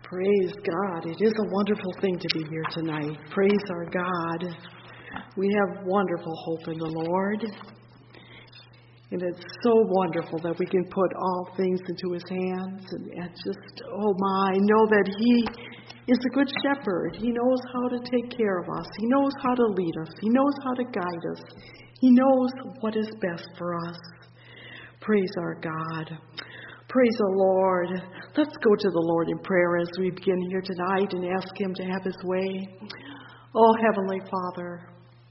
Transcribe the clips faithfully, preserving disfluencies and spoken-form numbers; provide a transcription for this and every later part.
Praise God. It is a wonderful thing to be here tonight. Praise our God. We have wonderful hope in the Lord. And it's so wonderful that we can put all things into His hands. And, and just, oh my, know that He is a good shepherd. He knows how to take care of us. He knows how to lead us. He knows how to guide us. He knows what is best for us. Praise our God. Praise the Lord. Let's go to the Lord in prayer as we begin here tonight and ask Him to have His way. Oh, Heavenly Father,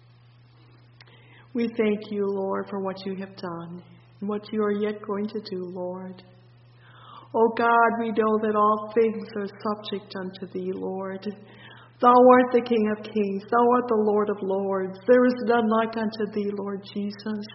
we thank You, Lord, for what You have done and what You are yet going to do, Lord. Oh God, we know that all things are subject unto Thee, Lord. Thou art the King of kings. Thou art the Lord of lords. There is none like unto Thee, Lord Jesus.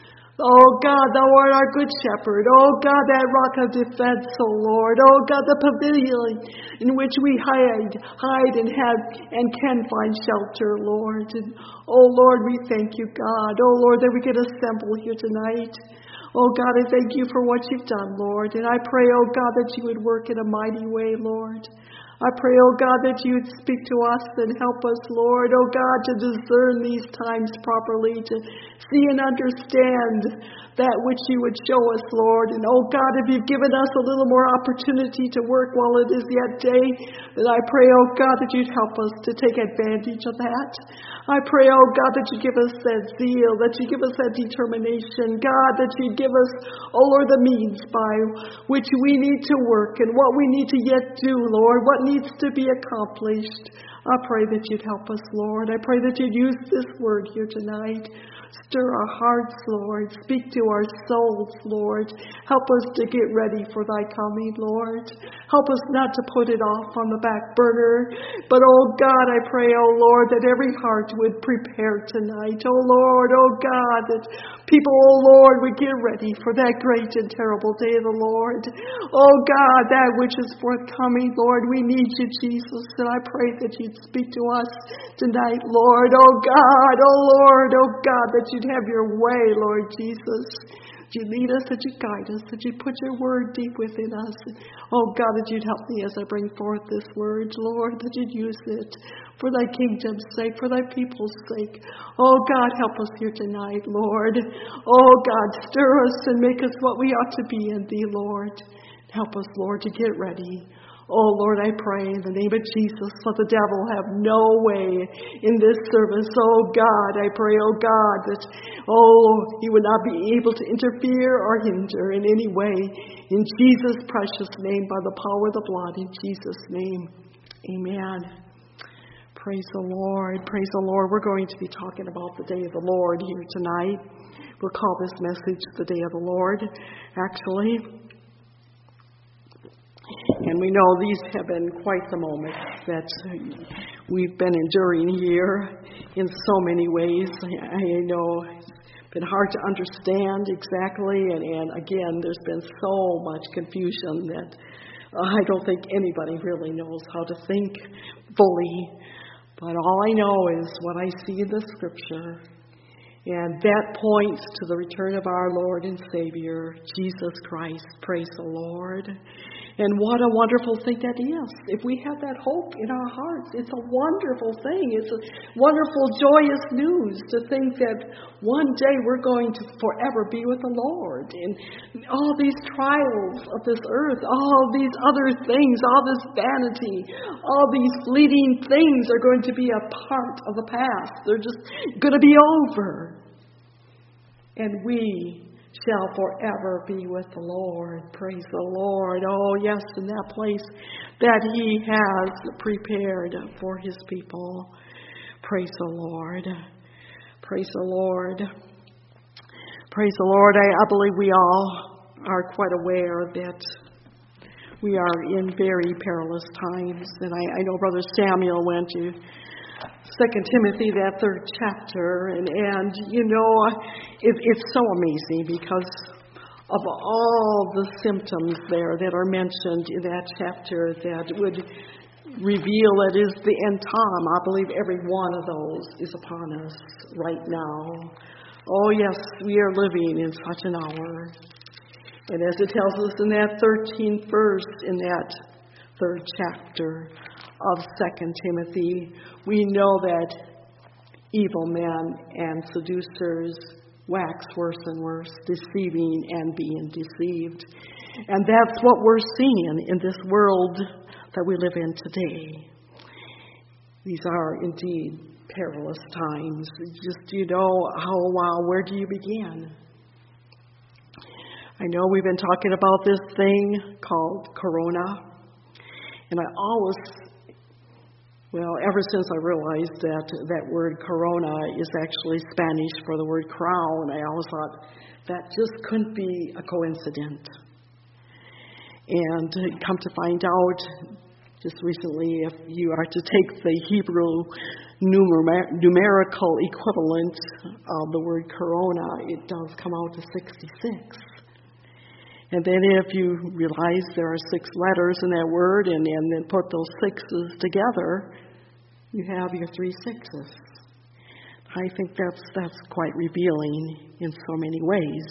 Oh God, Thou art our good shepherd. Oh God, that rock of defense, oh Lord. Oh God, the pavilion in which we hide, hide and have and can find shelter, Lord. And oh Lord, we thank You, God. Oh Lord, that we can assemble here tonight. Oh God, I thank You for what You've done, Lord. And I pray, oh God, that You would work in a mighty way, Lord. I pray, oh God, that You would speak to us and help us, Lord, oh God, to discern these times properly, to see and understand that which You would show us, Lord. And oh God, if You've given us a little more opportunity to work while it is yet day, then I pray, oh God, that You'd help us to take advantage of that. I pray, oh God, that You give us that zeal, that You give us that determination, God, that You give us, oh Lord, the means by which we need to work and what we need to yet do, Lord, what needs to be accomplished. I pray that You'd help us, Lord. I pray that You'd use this word here tonight. Stir our hearts, Lord. Speak to our souls, Lord. Help us to get ready for Thy coming, Lord. Help us not to put it off on the back burner. But, oh God, I pray, oh Lord, that every heart would prepare tonight. Oh Lord, oh God, that people, oh Lord, would get ready for that great and terrible day of the Lord. Oh God, that which is forthcoming, Lord, we need You, Jesus. And I pray that You'd speak to us tonight, Lord. Oh God, oh Lord, oh God, that You'd have Your way, Lord Jesus. That You'd lead us, that You'd guide us, that You'd put Your word deep within us. Oh God, that You'd help me as I bring forth this word, Lord, that You'd use it for Thy kingdom's sake, for Thy people's sake. Oh God, help us here tonight, Lord. Oh God, stir us and make us what we ought to be in Thee, Lord. Help us, Lord, to get ready. Oh, Lord, I pray in the name of Jesus, let the devil have no way in this service. Oh, God, I pray, oh, God, that, oh, he would not be able to interfere or hinder in any way. In Jesus' precious name, by the power of the blood, in Jesus' name, amen. Praise the Lord. Praise the Lord. We're going to be talking about the day of the Lord here tonight. We'll call this message the day of the Lord, actually. And we know these have been quite the moments that we've been enduring here in so many ways. I know it's been hard to understand exactly, and, and again, there's been so much confusion that uh, I don't think anybody really knows how to think fully. But all I know is what I see in the Scripture, and that points to the return of our Lord and Savior, Jesus Christ. Praise the Lord. And what a wonderful thing that is. If we have that hope in our hearts, it's a wonderful thing. It's a wonderful, joyous news to think that one day we're going to forever be with the Lord. And all these trials of this earth, all these other things, all this vanity, all these fleeting things are going to be a part of the past. They're just going to be over. And we shall forever be with the Lord. Praise the Lord. Oh, yes, in that place that He has prepared for His people. Praise the Lord. Praise the Lord. Praise the Lord. I, I believe we all are quite aware that we are in very perilous times. And I, I know Brother Samuel went to Second Timothy, that third chapter, and, and you know, it, it's so amazing because of all the symptoms there that are mentioned in that chapter that would reveal it is the end time. I believe every one of those is upon us right now. Oh yes, we are living in such an hour. And as it tells us in that thirteenth verse in that third chapter of Second Timothy, we know that evil men and seducers wax worse and worse, deceiving and being deceived. And that's what we're seeing in this world that we live in today. These are indeed perilous times. Just, you know, how, wow, where do you begin? I know we've been talking about this thing called Corona. And I always, well, ever since I realized that that word Corona is actually Spanish for the word crown, I always thought that just couldn't be a coincidence. And come to find out, just recently, if you are to take the Hebrew numer- numerical equivalent of the word Corona, it does come out to sixty-six. And then if you realize there are six letters in that word and, and then put those sixes together, you have your three sixes. I think that's that's quite revealing in so many ways.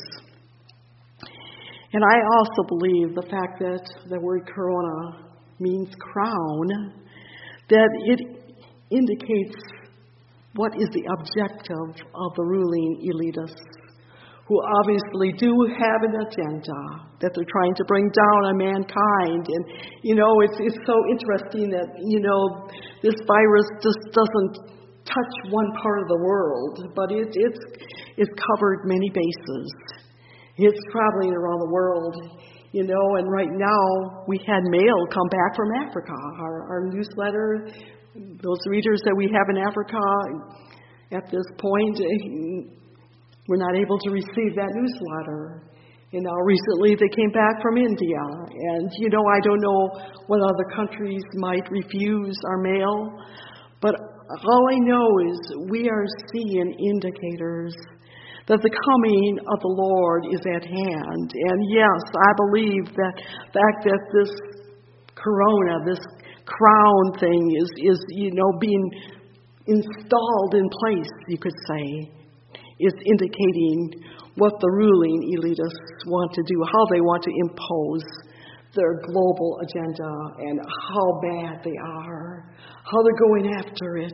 And I also believe the fact that the word Corona means crown, that it indicates what is the objective of the ruling elitists, who obviously do have an agenda that they're trying to bring down on mankind. And, you know, it's it's so interesting that, you know, this virus just doesn't touch one part of the world, but it, it's, it's covered many bases. It's traveling around the world, you know, and right now we had mail come back from Africa. Our, our newsletter, those readers that we have in Africa at this point, we're not able to receive that newsletter. You know, recently they came back from India. And, you know, I don't know what other countries might refuse our mail. But all I know is we are seeing indicators that the coming of the Lord is at hand. And yes, I believe that the fact that this corona, this crown thing is, is, you know, being installed in place, you could say, is indicating what the ruling elitists want to do, how they want to impose their global agenda and how bad they are, how they're going after it.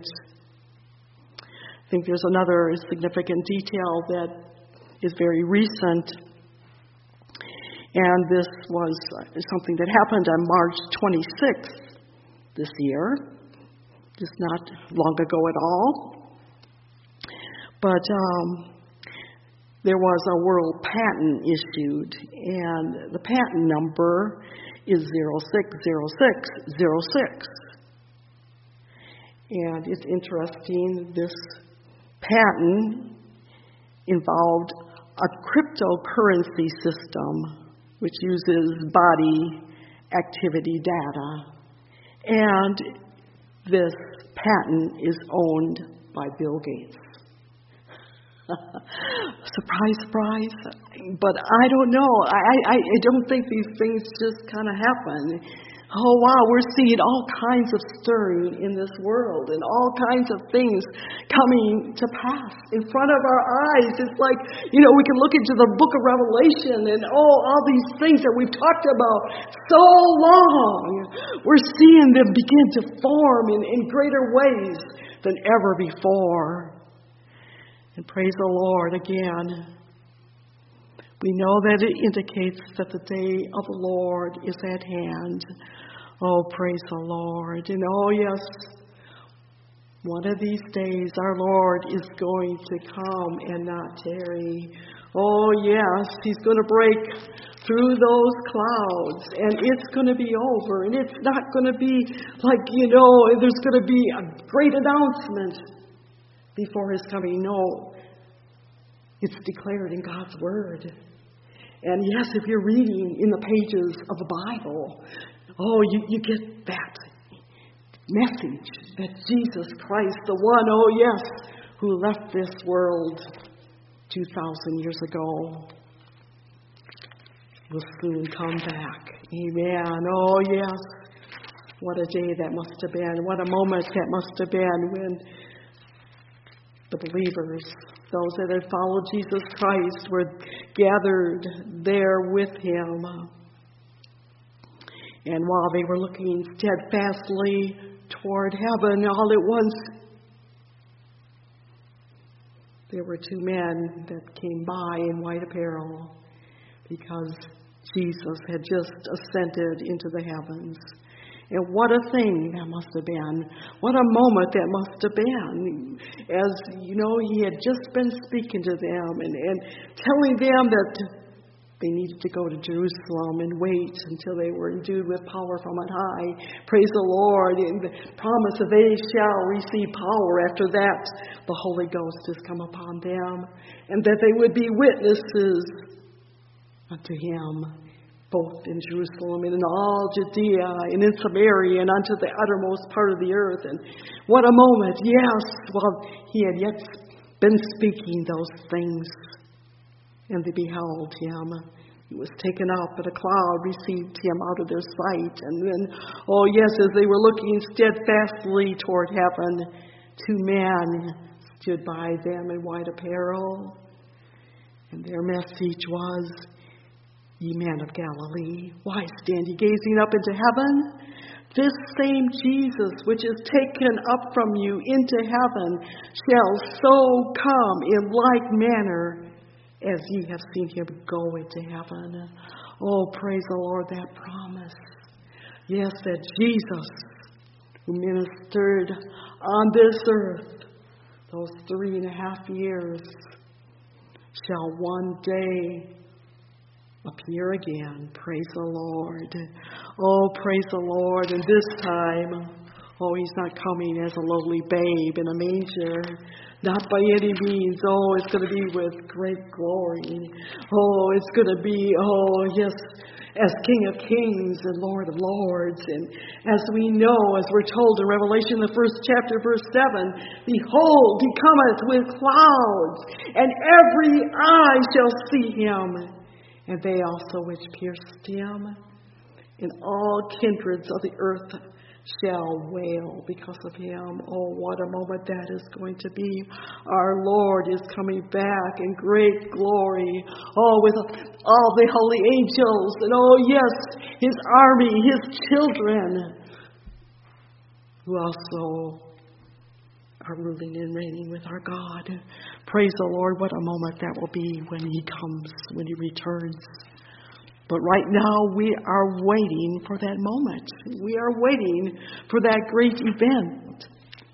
I think there's another significant detail that is very recent, and this was something that happened on March twenty-sixth this year, just not long ago at all. But um, there was a world patent issued, and the patent number is zero six zero six zero six. And it's interesting, this patent involved a cryptocurrency system which uses body activity data. And this patent is owned by Bill Gates. Surprise, surprise. But I don't know. I, I, I don't think these things just kind of happen. Oh, wow, we're seeing all kinds of stirring in this world and all kinds of things coming to pass in front of our eyes. It's like, you know, we can look into the book of Revelation and, oh, all these things that we've talked about so long. We're seeing them begin to form in, in greater ways than ever before. And praise the Lord again. We know that it indicates that the day of the Lord is at hand. Oh, praise the Lord. And oh, yes, one of these days our Lord is going to come and not tarry. Oh, yes, He's going to break through those clouds, and it's going to be over. And it's not going to be like, you know, there's going to be a great announcement before His coming. No, it's declared in God's Word. And yes, if you're reading in the pages of the Bible, oh, you, you get that message that Jesus Christ, the one, oh yes, who left this world two thousand years ago, will soon come back. Amen. Oh, yes. What a day that must have been. What a moment that must have been when the believers, those that had followed Jesus Christ, were gathered there with Him. And while they were looking steadfastly toward heaven, all at once there were two men that came by in white apparel, because Jesus had just ascended into the heavens. And what a thing that must have been. What a moment that must have been. As, you know, he had just been speaking to them and, and telling them that they needed to go to Jerusalem and wait until they were endued with power from on high. Praise the Lord. And the promise that they shall receive power. After that, the Holy Ghost has come upon them. And that they would be witnesses unto him, both in Jerusalem and in all Judea and in Samaria and unto the uttermost part of the earth. And what a moment. Yes, well, he had yet been speaking those things. And they beheld him. He was taken up, and a cloud received him out of their sight. And then, oh yes, as they were looking steadfastly toward heaven, two men stood by them in white apparel. And their message was, Ye men of Galilee, why stand ye gazing up into heaven? This same Jesus, which is taken up from you into heaven, shall so come in like manner as ye have seen him go into heaven. Oh, praise the Lord, that promise. Yes, that Jesus, who ministered on this earth those three and a half years, shall one day appear again. Praise the Lord. Oh, praise the Lord. And this time, oh, he's not coming as a lowly babe in a manger. Not by any means. Oh, it's going to be with great glory. Oh, it's going to be, oh, yes, as King of Kings and Lord of Lords. And as we know, as we're told in Revelation, the first chapter, verse seven, Behold, he cometh with clouds, and every eye shall see him, and they also which pierced him, and all kindreds of the earth shall wail because of him. Oh, what a moment that is going to be. Our Lord is coming back in great glory. Oh, with all the holy angels. And oh, yes, his army, his children, who also are ruling and reigning with our God. Praise the Lord. What a moment that will be when he comes, when he returns. But right now, we are waiting for that moment. We are waiting for that great event.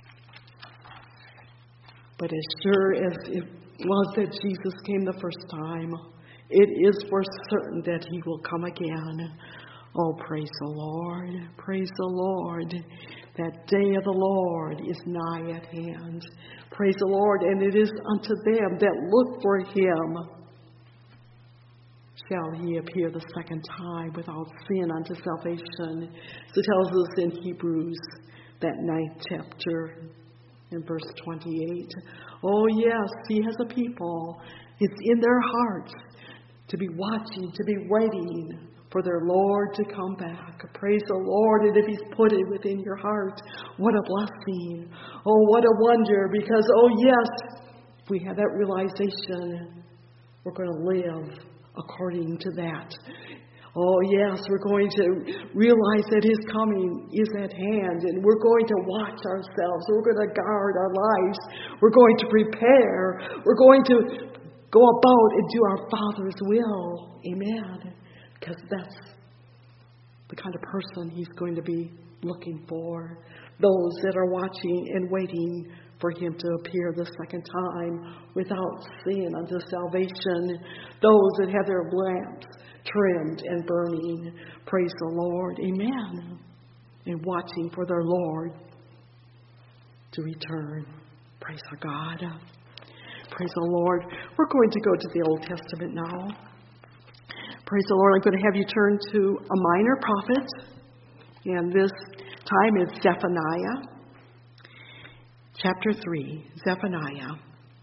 But as sure as it was that Jesus came the first time, it is for certain that he will come again. Oh, praise the Lord. Praise the Lord. That day of the Lord is nigh at hand. Praise the Lord. And it is unto them that look for him shall he appear the second time without sin unto salvation. So it tells us in Hebrews, that ninth chapter, in verse twenty-eight. Oh yes, he has a people. It's in their hearts to be watching, to be waiting for their Lord to come back. Praise the Lord. And if he's put it within your heart, what a blessing. Oh, what a wonder. Because, oh yes, if we have that realization, we're going to live according to that. Oh yes, we're going to realize that his coming is at hand, and we're going to watch ourselves. We're going to guard our lives. We're going to prepare. We're going to go about and do our Father's will. Amen. Because that's the kind of person he's going to be looking for. Those that are watching and waiting for him to appear the second time without sin unto salvation. Those that have their lamps trimmed and burning. Praise the Lord. Amen. And watching for their Lord to return. Praise our God. Praise the Lord. We're going to go to the Old Testament now. Praise the Lord. I'm going to have you turn to a minor prophet. And this time is Zephaniah. Chapter three, Zephaniah.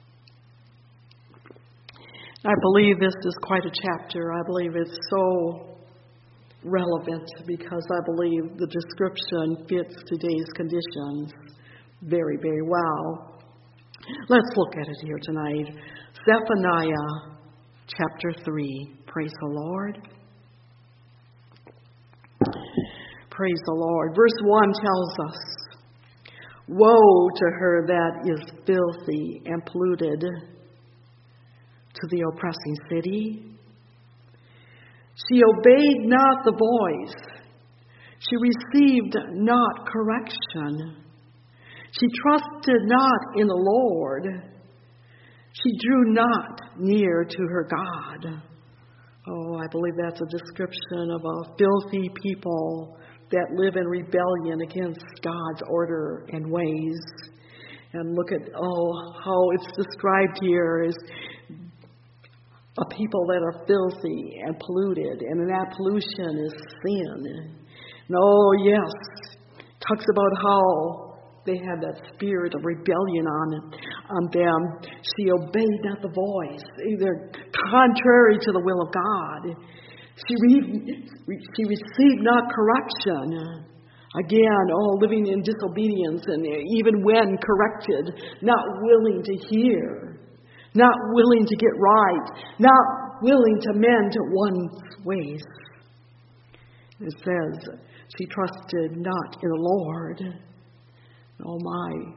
I believe this is quite a chapter. I believe it's so relevant because I believe the description fits today's conditions very, very well. Let's look at it here tonight. Zephaniah chapter three. Praise the Lord. Praise the Lord. Verse one tells us, woe to her that is filthy and polluted, to the oppressing city. She obeyed not the voice. She received not correction. She trusted not in the Lord. She drew not near to her God. Oh, I believe that's a description of a filthy people that live in rebellion against God's order and ways. And look at, oh, how it's described here as a people that are filthy and polluted, and that pollution is sin. And oh, yes, talks about how they had that spirit of rebellion on, on them. She obeyed not the voice, either contrary to the will of God. She, re- she received not correction. Again, oh, living in disobedience, and even when corrected, not willing to hear, not willing to get right, not willing to mend one's ways. It says, she trusted not in the Lord. Oh my,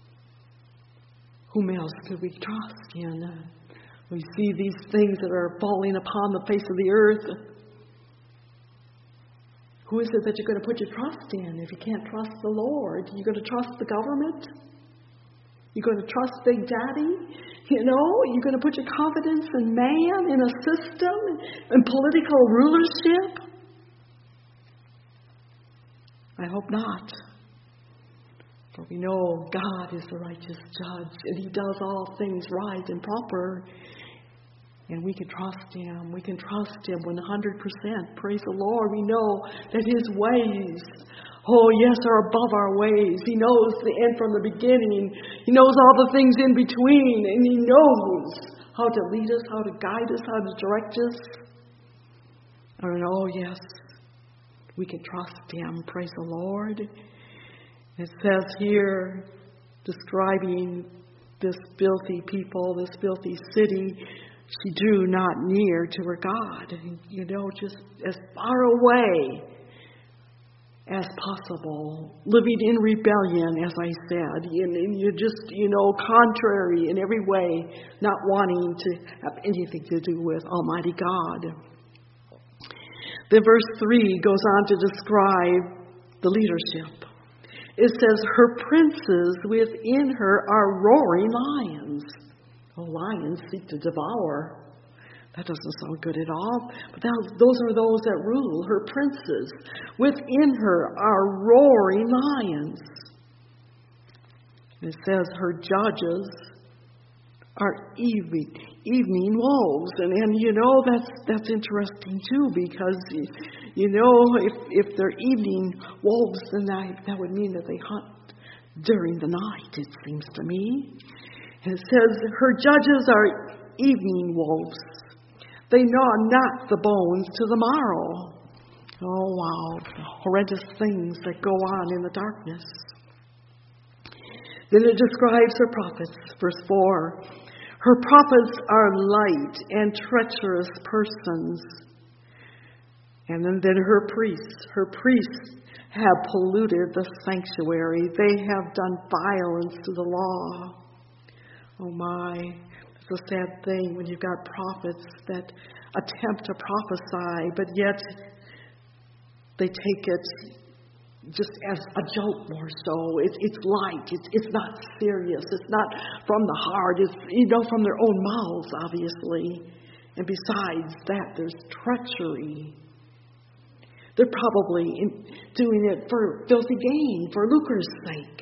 whom else could we trust in? We see these things that are falling upon the face of the earth. Who is it that you're going to put your trust in if you can't trust the Lord? You're going to trust the government? You're going to trust Big Daddy? You know, you're going to put your confidence in man, in a system, in political rulership? I hope not. For we know God is the righteous judge, and He does all things right and proper. And we can trust Him. We can trust Him one hundred percent. Praise the Lord. We know that His ways, oh yes, are above our ways. He knows the end from the beginning. He knows all the things in between. And He knows how to lead us, how to guide us, how to direct us. And oh yes, we can trust Him. Praise the Lord. It says here, describing this filthy people, this filthy city, she drew not near to her God. You know, just as far away as possible, living in rebellion, as I said. And you're just, you know, contrary in every way, not wanting to have anything to do with Almighty God. Then verse three goes on to describe the leadership. It says, her princes within her are roaring lions. Oh, lions seek to devour. That doesn't sound good at all. But that, those are those that rule. Her princes within her are roaring lions. It says her judges are evening, evening wolves. And, and you know, that's that's interesting too, because, you know, if, if they're evening wolves, then that, that would mean that they hunt during the night, it seems to me. And it says, her judges are evening wolves. They gnaw not the bones to the marrow. Oh, wow. Horrendous things that go on in the darkness. Then it describes her prophets. Verse four. Her prophets are light and treacherous persons. And then, then her priests. Her priests have polluted the sanctuary. They have done violence to the law. Oh my, it's a sad thing when you've got prophets that attempt to prophesy, but yet they take it just as a joke more so. It's it's light. It's it's not serious. It's not from the heart. It's, you know, from their own mouths, obviously. And besides that, there's treachery. They're probably in, doing it for filthy gain, for lucre's sake.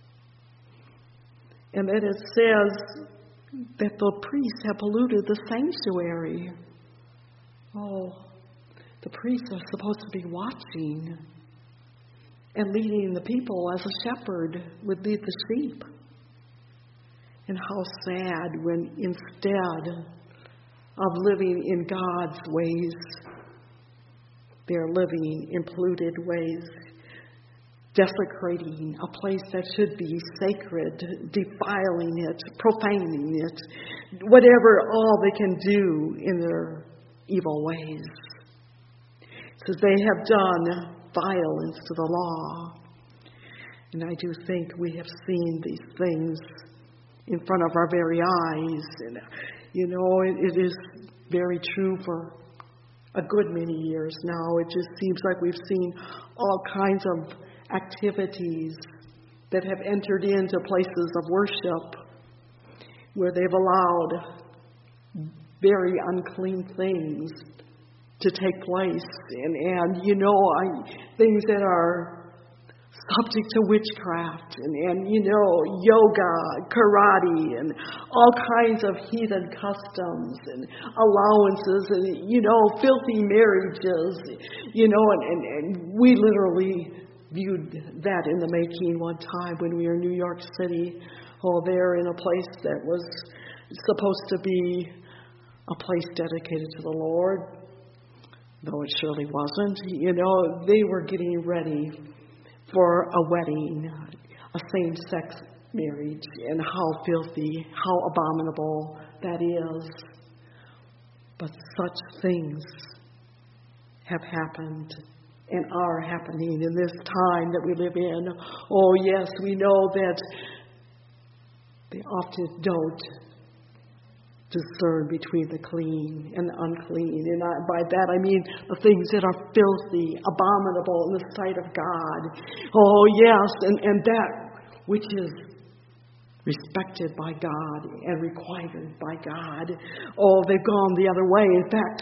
And then it says that the priests have polluted the sanctuary. Oh, the priests are supposed to be watching and leading the people as a shepherd would lead the sheep. And how sad when instead of living in God's ways, they're living in polluted ways, desecrating a place that should be sacred, defiling it, profaning it, whatever all they can do in their evil ways. It says they have done violence to the law. And I do think we have seen these things in front of our very eyes. And, you know, it, it is very true for a good many years now. It just seems like we've seen all kinds of activities that have entered into places of worship where they've allowed very unclean things to take place. And, and you know, I, things that are subject to witchcraft and, and, you know, yoga, karate, and all kinds of heathen customs and allowances and, you know, filthy marriages, you know, and, and, and we literally viewed that in the making one time when we were in New York City. Oh, there in a place that was supposed to be a place dedicated to the Lord, though it surely wasn't. You know, they were getting ready for a wedding, a same-sex marriage, and how filthy, how abominable that is. But such things have happened and are happening in this time that we live in. Oh, yes, we know that they often don't discern between the clean and the unclean. And I, by that I mean the things that are filthy, abominable in the sight of God. Oh, yes, and, and that which is respected by God and required by God. Oh, they've gone the other way. In fact,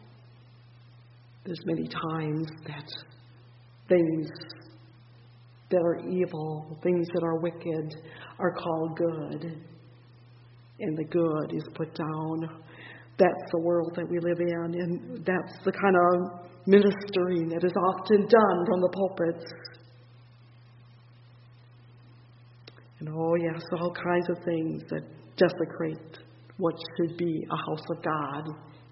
there's many times that things that are evil, things that are wicked, are called good. And the good is put down. That's the world that we live in, and that's the kind of ministering that is often done from the pulpits. And oh yes, all kinds of things that desecrate what should be a house of God.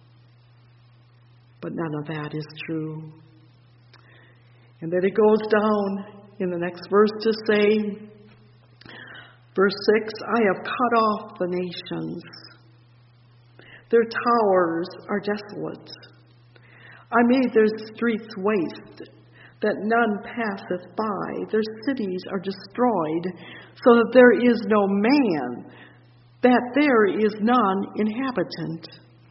But none of that is true. And then it goes down in the next verse to say, verse six, I have cut off the nations. Their towers are desolate. I made their streets waste, that none passeth by. Their cities are destroyed, so that there is no man, that there is none inhabitant.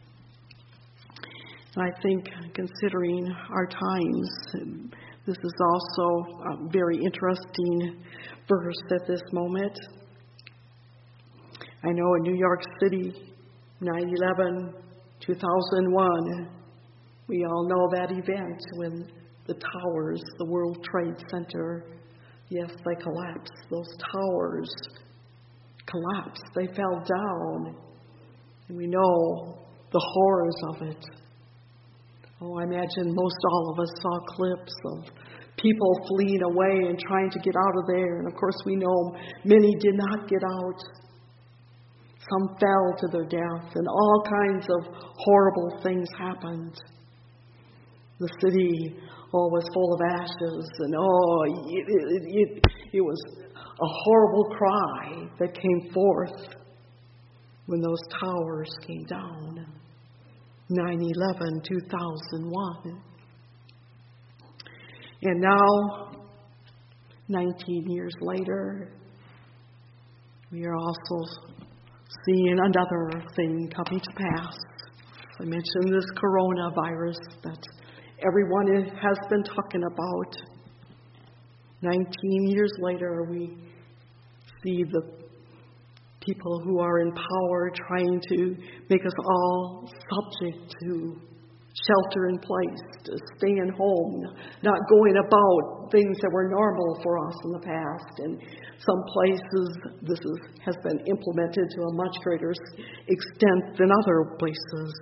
And I think, considering our times, this is also a very interesting verse at this moment. I know in New York City, nine eleven, two thousand one, we all know that event when the towers, the World Trade Center, yes, they collapsed. Those towers collapsed. They fell down. And we know the horrors of it. Oh, I imagine most all of us saw clips of people fleeing away and trying to get out of there. And of course, we know many did not get out. Some fell to their death, and all kinds of horrible things happened. The city, oh, was full of ashes, and oh, it, it, it, it was a horrible cry that came forth when those towers came down. nine eleven, two thousand one. And now, nineteen years later, we are also seeing another thing coming to pass. I mentioned this coronavirus that everyone has been talking about. nineteen years later, we see the people who are in power trying to make us all subject to shelter in place, to stay in home, not going about things that were normal for us in the past. And some places this is, has been implemented to a much greater extent than other places.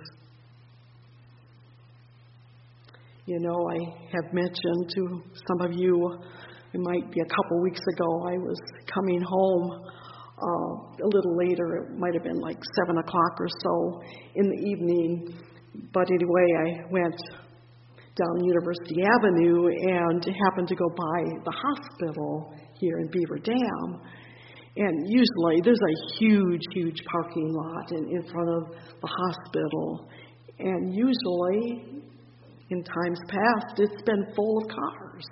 You know, I have mentioned to some of you, it might be a couple weeks ago, I was coming home uh, a little later. It might have been like seven o'clock or so in the evening. But anyway, I went down University Avenue and happened to go by the hospital here in Beaver Dam. And usually there's a huge, huge parking lot in, in front of the hospital. And usually, in times past, it's been full of cars. cars.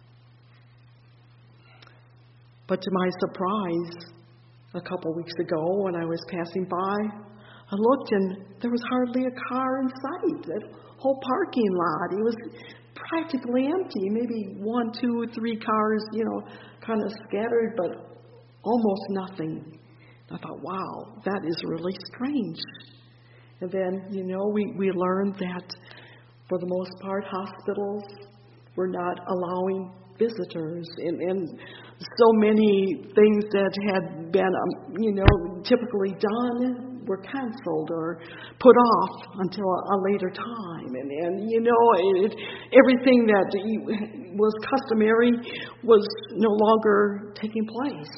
But to my surprise, a couple weeks ago when I was passing by, I looked and there was hardly a car in sight. That whole parking lot, it was practically empty. Maybe one, two, three cars, you know, kind of scattered, but almost nothing. I thought, wow, that is really strange. And then, you know, we, we learned that for the most part, hospitals were not allowing visitors. And, and so many things that had been, um, you know, typically done were canceled or put off until a, a later time. And, and you know, it, everything that was customary was no longer taking place.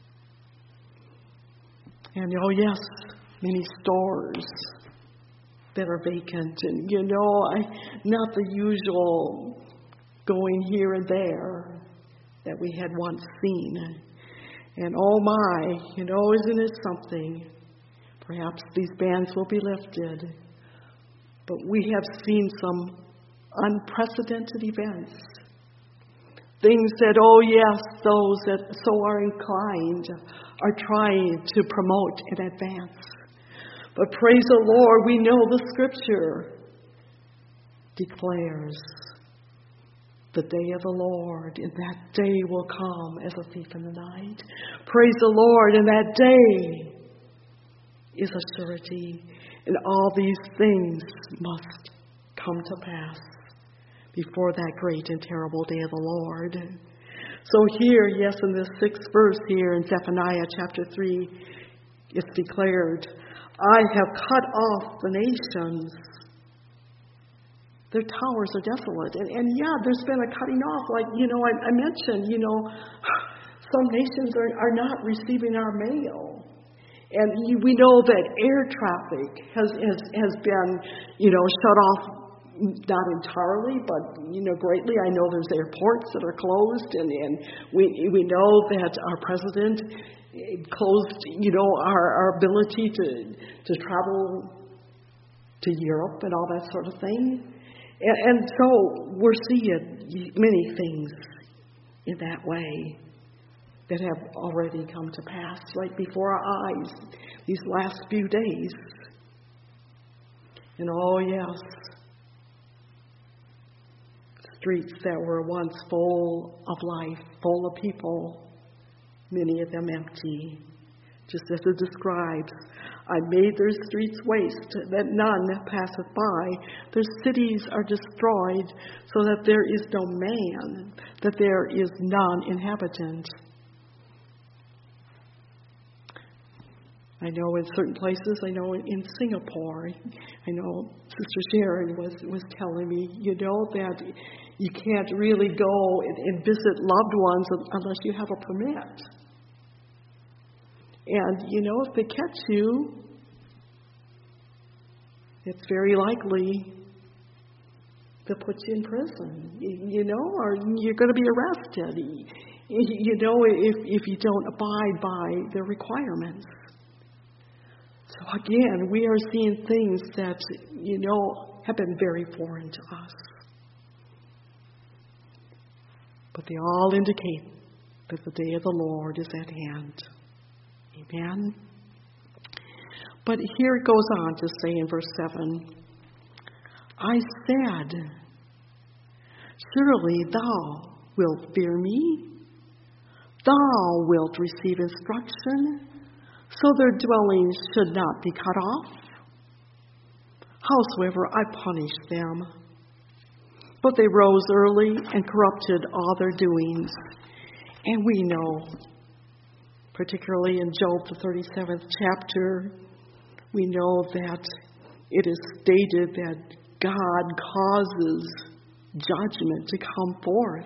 And, oh, yes, many stores that are vacant. And, you know, I, not the usual going here and there that we had once seen. And, oh, my, you know, isn't it something? Perhaps these bans will be lifted. But we have seen some unprecedented events. Things that, oh, yes, those that so are inclined are trying to promote and advance. But praise the Lord, we know the Scripture declares the day of the Lord, and that day will come as a thief in the night. Praise the Lord, and that day is a surety, and all these things must come to pass before that great and terrible day of the Lord. So here, yes, in this sixth verse here in Zephaniah chapter three, it's declared, I have cut off the nations. Their towers are desolate. And, and yeah, there's been a cutting off. Like, you know, I, I mentioned, you know, some nations are, are not receiving our mail. And you, we know that air traffic has, has, has been, you know, shut off. Not entirely, but, you know, greatly. I know there's airports that are closed, and, and we we know that our president closed, you know, our, our ability to, to travel to Europe and all that sort of thing. And, and so we're seeing many things in that way that have already come to pass right before our eyes these last few days. And oh, yes, streets that were once full of life, full of people, many of them empty. Just as it describes, I made their streets waste, that none passeth by. Their cities are destroyed, so that there is no man, that there is none inhabitant. I know in certain places, I know in Singapore, I know Sister Sharon was, was telling me, you know, that you can't really go and, and visit loved ones unless you have a permit. And, you know, if they catch you, it's very likely they'll put you in prison, you know, or you're going to be arrested, you know, if, if you don't abide by their requirements. So again, we are seeing things that, you know, have been very foreign to us. But they all indicate that the day of the Lord is at hand. Amen. But here it goes on to say in verse seven, I said, surely thou wilt fear me, thou wilt receive instruction, so their dwellings should not be cut off. Howsoever I punished them. But they rose early and corrupted all their doings. And we know, particularly in Job, the thirty-seventh chapter, we know that it is stated that God causes judgment to come forth.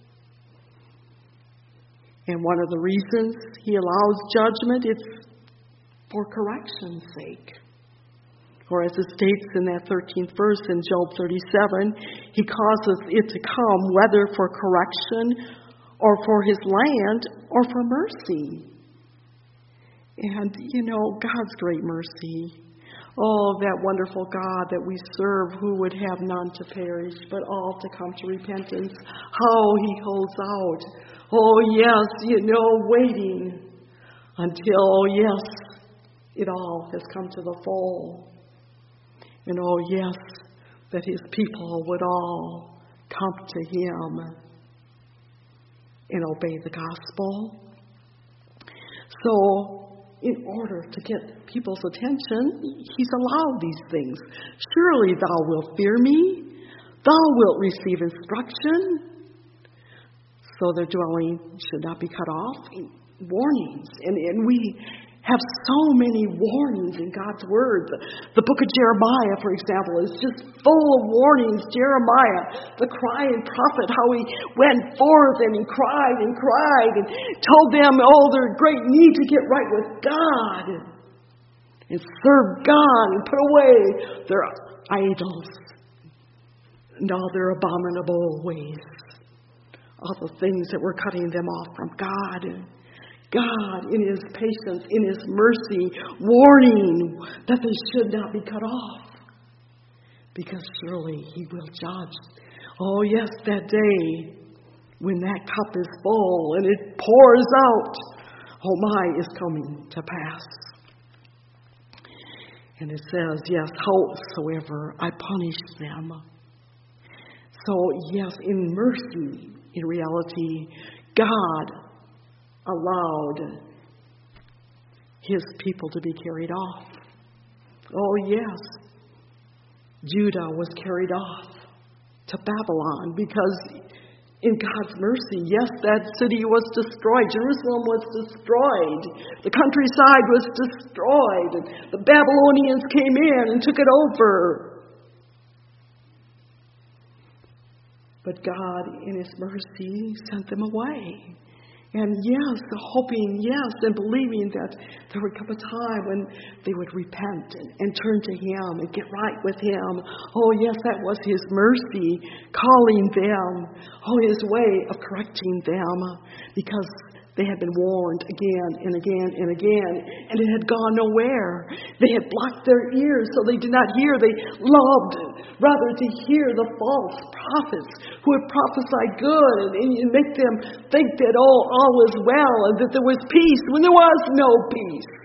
And one of the reasons he allows judgment is for correction's sake. Or as it states in that thirteenth verse in Job thirty-seven, he causes it to come whether for correction or for his land or for mercy. And, you know, God's great mercy. Oh, that wonderful God that we serve, who would have none to perish, but all to come to repentance. How he holds out. Oh, yes, you know, waiting until, oh, yes, it all has come to the full. And oh, yes, that his people would all come to him and obey the gospel. So, in order to get people's attention, he's allowed these things. Surely thou wilt fear me, thou wilt receive instruction, so their dwelling should not be cut off. Warnings. And, and we have so many warnings in God's Word. The, the book of Jeremiah, for example, is just full of warnings. Jeremiah, the crying prophet, how he went forth and he cried and cried and told them, oh, their great need to get right with God and serve God and put away their idols and all their abominable ways, all the things that were cutting them off from God. God, in his patience, in his mercy, warning that they should not be cut off. Because surely he will judge. Oh, yes, that day when that cup is full and it pours out, oh my, is coming to pass. And it says, yes, howsoever I punish them. So, yes, in mercy, in reality, God allowed his people to be carried off. Oh, yes. Judah was carried off to Babylon because in God's mercy, yes, that city was destroyed. Jerusalem was destroyed. The countryside was destroyed. The Babylonians came in and took it over. But God, in his mercy, sent them away. And yes, hoping, yes, and believing that there would come a time when they would repent and, and turn to him and get right with him. Oh, yes, that was his mercy calling them. Oh, his way of correcting them because they had been warned again and again and again, and it had gone nowhere. They had blocked their ears so they did not hear. They loved rather to hear the false prophets who would prophesy good and, and make them think that oh, all was well and that there was peace when there was no peace.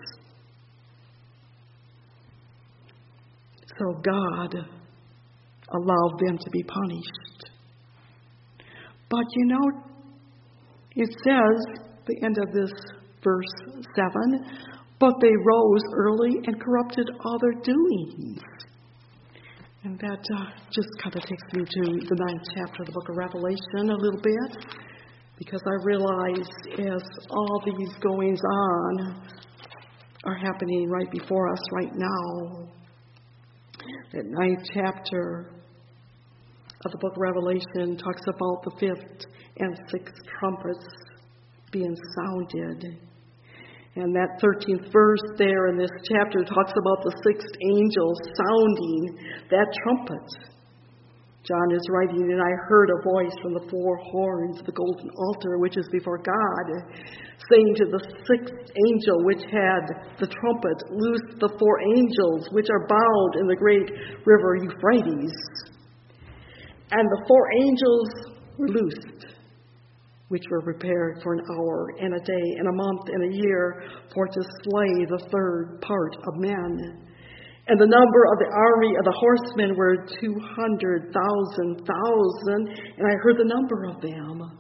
So God allowed them to be punished. But you know, it says, the end of this verse seven, but they rose early and corrupted all their doings. And that uh, just kind of takes me to the ninth chapter of the book of Revelation a little bit, because I realize as all these goings on are happening right before us right now, that ninth chapter of the book of Revelation talks about the fifth and sixth trumpets being sounded. And that thirteenth verse there in this chapter talks about the sixth angel sounding that trumpet. John is writing, and I heard a voice from the four horns of the golden altar, which is before God, saying to the sixth angel which had the trumpet, loose the four angels which are bound in the great river Euphrates. And the four angels were loosed, which were prepared for an hour and a day and a month and a year for to slay the third part of men. And the number of the army of the horsemen were two hundred thousand thousand, and I heard the number of them.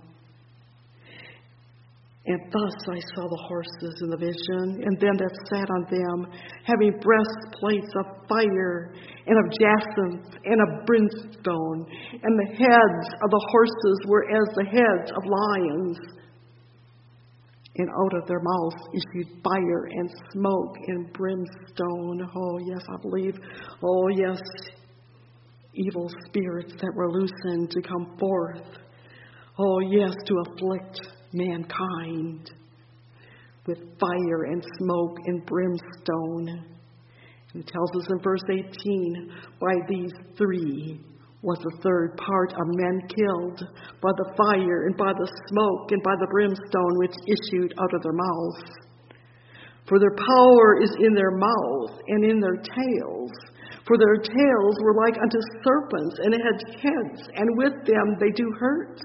And thus I saw the horses in the vision, and them that sat on them, having breastplates of fire, and of jacinth, and of brimstone, and the heads of the horses were as the heads of lions. And out of their mouths issued fire and smoke and brimstone. Oh, yes, I believe. Oh, yes, evil spirits that were loosened to come forth. Oh, yes, to afflict mankind with fire and smoke and brimstone. And it tells us in verse eighteen, by these three was the third part of men killed, by the fire and by the smoke and by the brimstone which issued out of their mouths. For their power is in their mouth and in their tails. For their tails were like unto serpents, and had heads, and with them they do hurt.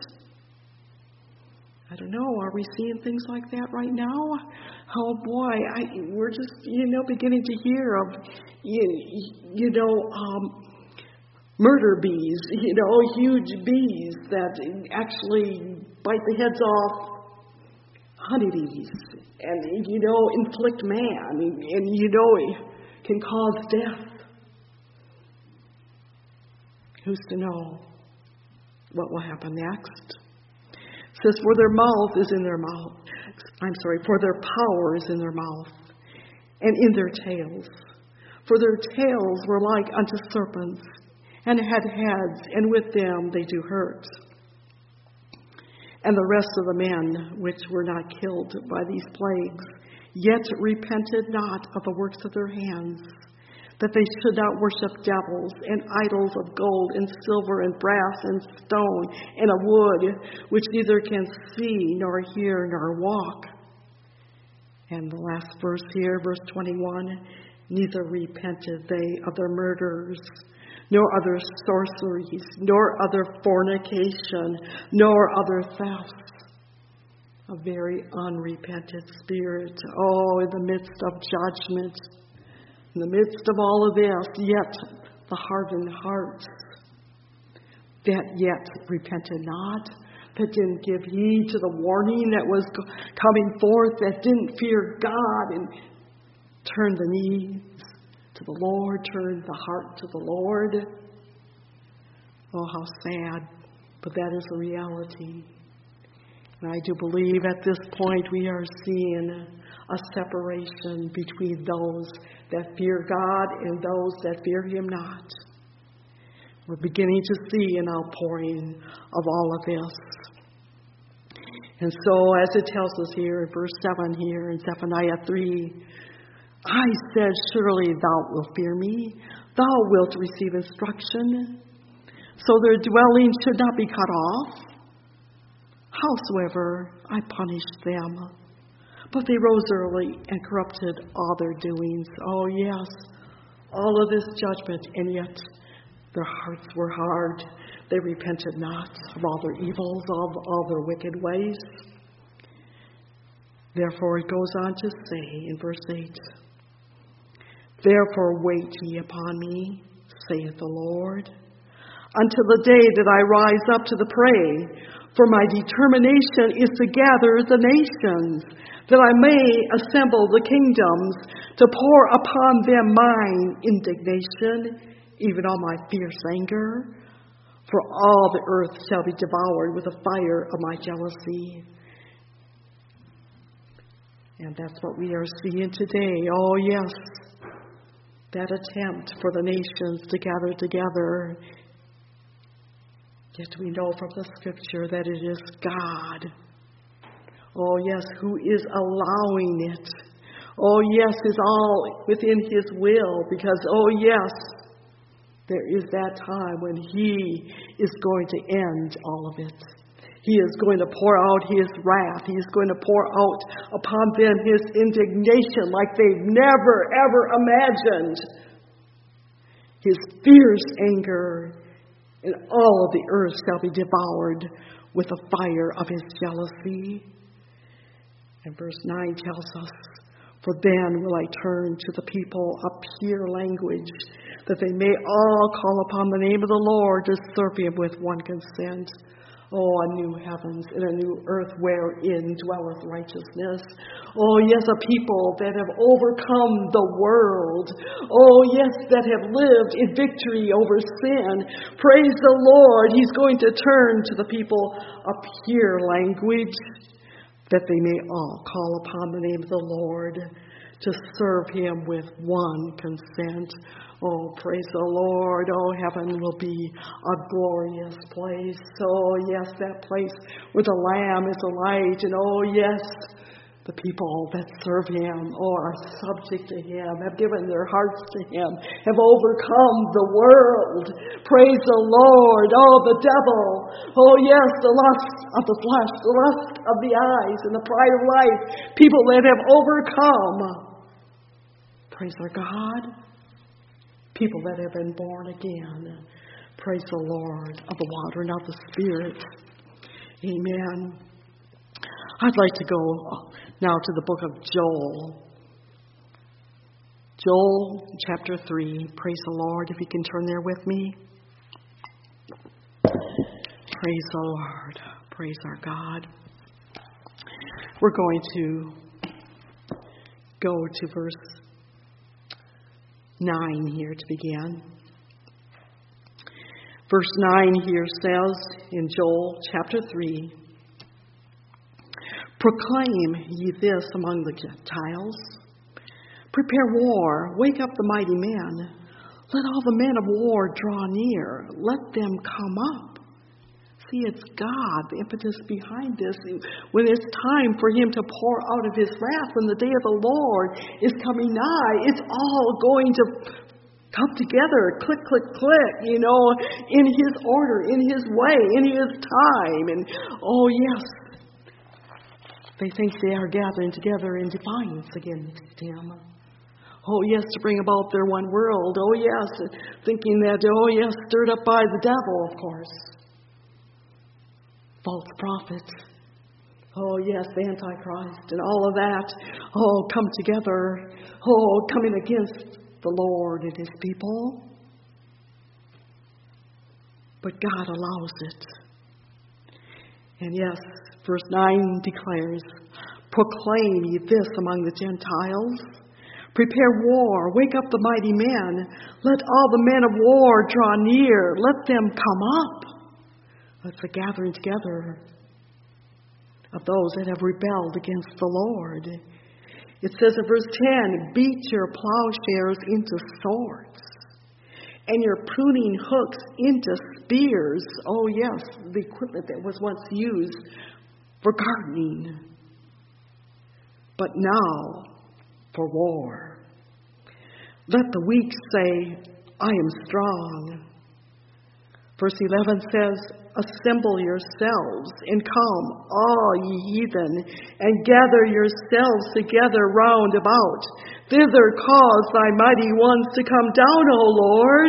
I don't know, are we seeing things like that right now? Oh boy, I, we're just, you know, beginning to hear of, you, you know, um, murder bees, you know, huge bees that actually bite the heads off honeybees and, you know, inflict man and, and you know, can cause death. Who's to know what will happen next? It says, for their mouth is in their mouth. I'm sorry, for their power is in their mouth and in their tails. For their tails were like unto serpents, and had heads, and with them they do hurt. And the rest of the men which were not killed by these plagues, yet repented not of the works of their hands, that they should not worship devils and idols of gold and silver and brass and stone and of wood, which neither can see nor hear nor walk. And the last verse here, verse twenty-one, neither repented they of their murders, nor other sorceries, nor other fornication, nor other thefts. A very unrepentant spirit. Oh, in the midst of judgment, in the midst of all of this, yet the hardened hearts that yet repented not, that didn't give heed to the warning that was coming forth, that didn't fear God and turned the knees to the Lord, turned the heart to the Lord. Oh, how sad, but that is a reality. And I do believe at this point we are seeing a separation between those that fear God and those that fear Him not. We're beginning to see an outpouring of all of this. And so, as it tells us here in verse seven here in Zephaniah three, I said, surely thou wilt fear me, thou wilt receive instruction, so their dwelling should not be cut off. Howsoever I punished them, but they rose early and corrupted all their doings. Oh yes, all of this judgment, and yet their hearts were hard. They repented not of all their evils, of all their wicked ways. Therefore it goes on to say in verse eight, therefore wait ye upon me, saith the Lord, until the day that I rise up to the prey. For my determination is to gather the nations, that I may assemble the kingdoms, to pour upon them mine indignation, even all my fierce anger. For all the earth shall be devoured with the fire of my jealousy. And that's what we are seeing today. Oh yes, that attempt for the nations to gather together. Yet we know from the Scripture that it is God, oh yes, who is allowing it. Oh yes, is all within His will, because oh yes, there is that time when He is going to end all of it. He is going to pour out His wrath. He is going to pour out upon them His indignation like they've never, ever imagined. His fierce anger, and all of the earth shall be devoured with the fire of His jealousy. And verse nine tells us, for then will I turn to the people a pure language, that they may all call upon the name of the Lord to serve Him with one consent. Oh, a new heavens and a new earth wherein dwelleth righteousness. Oh, yes, a people that have overcome the world. Oh, yes, that have lived in victory over sin. Praise the Lord. He's going to turn to the people a pure language, that they may all call upon the name of the Lord to serve Him with one consent. Oh, praise the Lord. Oh, heaven will be a glorious place. Oh, yes, that place where the Lamb is a light. And oh, yes, the people that serve Him, oh, are subject to Him, have given their hearts to Him, have overcome the world. Praise the Lord. Oh, the devil. Oh, yes, the lust of the flesh, the lust of the eyes, and the pride of life. People that have overcome Praise our God. People that have been born again. Praise the Lord of the water and of the Spirit. Amen. I'd like to go now to the book of Joel. Joel chapter three. Praise the Lord. If you can turn there with me. Praise the Lord. Praise our God. We're going to go to verse nine here to begin. Verse nine here says in Joel chapter three, proclaim ye this among the Gentiles. Prepare war, wake up the mighty men. Let all the men of war draw near. Let them come up. See, it's God, the impetus behind this. When it's time for him to pour out of his wrath, when the day of the Lord is coming nigh, it's all going to come together, click, click, click, you know, in his order, in his way, in his time. And, oh, yes, they think they are gathering together in defiance against him. Oh, yes, to bring about their one world. Oh, yes, thinking that, oh, yes, stirred up by the devil, of course. False prophets. Oh, yes, the Antichrist and all of that. Oh, come together. Oh, coming against the Lord and his people. But God allows it. And yes, verse nine declares, proclaim ye this among the Gentiles. Prepare war, wake up the mighty men. Let all the men of war draw near. Let them come up. It's a gathering together of those that have rebelled against the Lord. It says in verse ten, beat your plowshares into swords and your pruning hooks into spears. Oh yes, the equipment that was once used for gardening. But now for war. Let the weak say, I am strong. Verse eleven says, assemble yourselves and come, all ye heathen, and gather yourselves together round about. Thither cause thy mighty ones to come down, O Lord.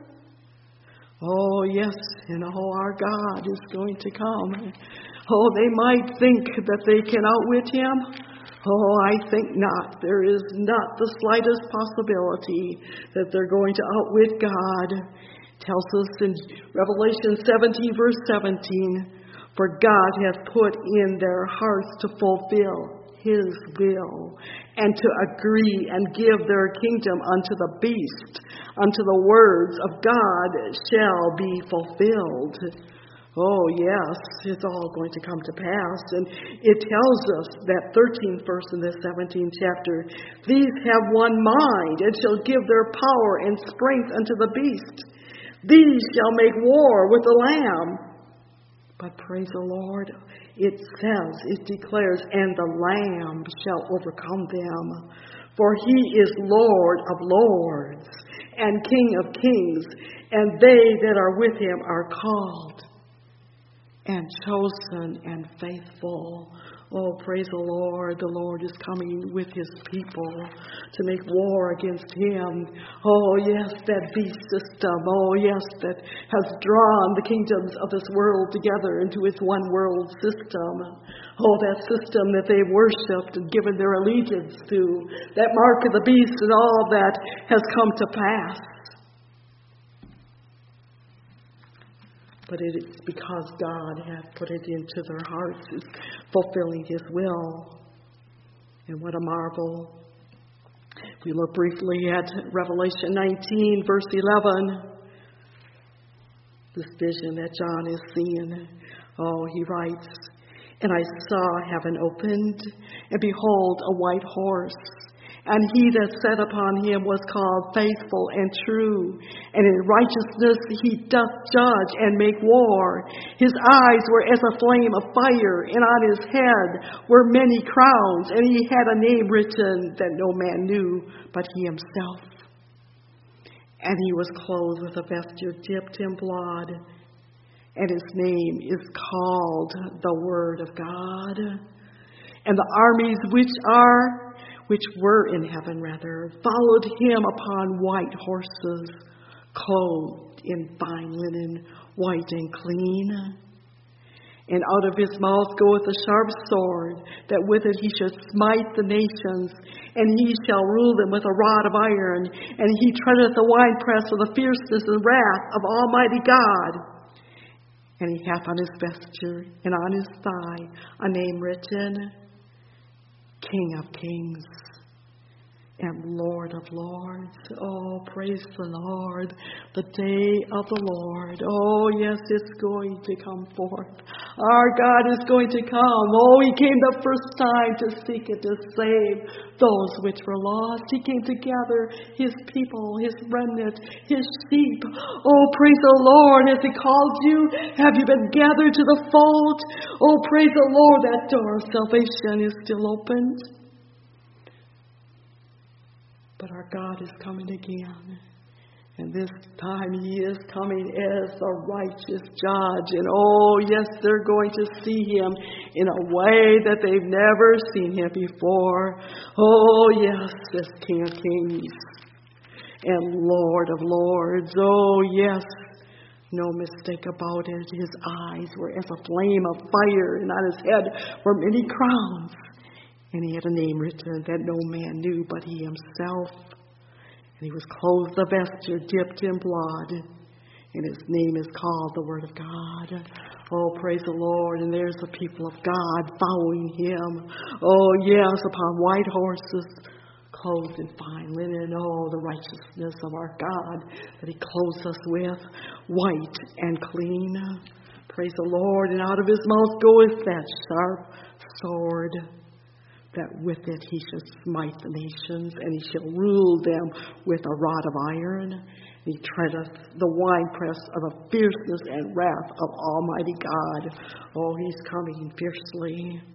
Oh, yes, and oh, our God is going to come. Oh, they might think that they can outwit him. Oh, I think not. There is not the slightest possibility that they're going to outwit God. Tells us in Revelation seventeen, verse seventeen, for God hath put in their hearts to fulfill his will, and to agree and give their kingdom unto the beast, unto the words of God shall be fulfilled. Oh, yes, it's all going to come to pass. And it tells us that thirteenth verse in this seventeenth chapter, these have one mind, and shall give their power and strength unto the beast. These shall make war with the Lamb. But praise the Lord, it says, it declares, and the Lamb shall overcome them. For he is Lord of lords and King of kings, and they that are with him are called and chosen and faithful. Oh, praise the Lord. The Lord is coming with his people to make war against him. Oh, yes, that beast system. Oh, yes, that has drawn the kingdoms of this world together into its one world system. Oh, that system that they worshipped and given their allegiance to. That mark of the beast and all of that has come to pass. But it is because God hath put it into their hearts, is fulfilling his will. And what a marvel. If we look briefly at Revelation nineteen, verse eleven, this vision that John is seeing. Oh, he writes, and I saw heaven opened, and behold, a white horse. And he that sat upon him was called Faithful and True. And in righteousness he doth judge and make war. His eyes were as a flame of fire, and on his head were many crowns. And he had a name written that no man knew but he himself. And he was clothed with a vesture dipped in blood. And his name is called the Word of God. And the armies which are which were in heaven rather, followed him upon white horses, clothed in fine linen, white and clean. And out of his mouth goeth a sharp sword, that with it he should smite the nations, and he shall rule them with a rod of iron, and he treadeth the winepress of the fierceness and wrath of Almighty God. And he hath on his vesture and on his thigh a name written, King of Kings and Lord of Lords. Oh, praise the Lord, the day of the Lord. Oh, yes, it's going to come forth. Our God is going to come. Oh, he came the first time to seek and to save those which were lost. He came to gather his people, his remnant, his sheep. Oh, praise the Lord. Has he called you? Have you been gathered to the fold? Oh, praise the Lord, that door of salvation is still opened. But our God is coming again. And this time he is coming as a righteous judge. And oh, yes, they're going to see him in a way that they've never seen him before. Oh, yes, this King of Kings and Lord of Lords. Oh, yes, no mistake about it. His eyes were as a flame of fire, and on his head were many crowns. And he had a name written that no man knew but he himself. And he was clothed with a vesture dipped in blood. And his name is called the Word of God. Oh, praise the Lord. And there's the people of God following him. Oh, yes, upon white horses, clothed in fine linen. Oh, the righteousness of our God that he clothes us with, white and clean. Praise the Lord. And out of his mouth goeth that sharp sword, that with it he shall smite the nations, and he shall rule them with a rod of iron. And he treadeth the winepress of the fierceness and wrath of Almighty God. Oh, he's coming fiercely.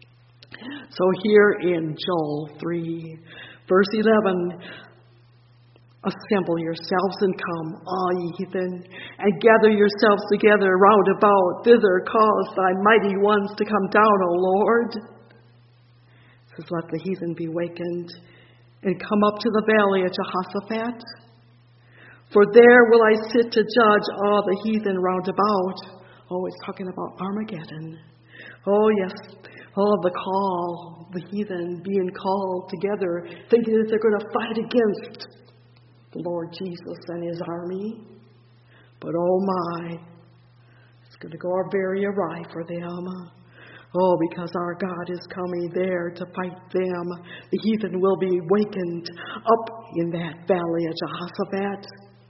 So here in Joel three, verse eleven, assemble yourselves and come, all ye heathen, and gather yourselves together round about. Thither cause thy mighty ones to come down, O Lord. Let the heathen be wakened, and come up to the valley of Jehoshaphat. For there will I sit to judge all the heathen round about. Oh, it's talking about Armageddon. Oh, yes. Oh, the call, the heathen being called together, thinking that they're going to fight against the Lord Jesus and his army. But oh my, it's going to go very awry for them. Oh, because our God is coming there to fight them. The heathen will be wakened up in that valley of Jehoshaphat.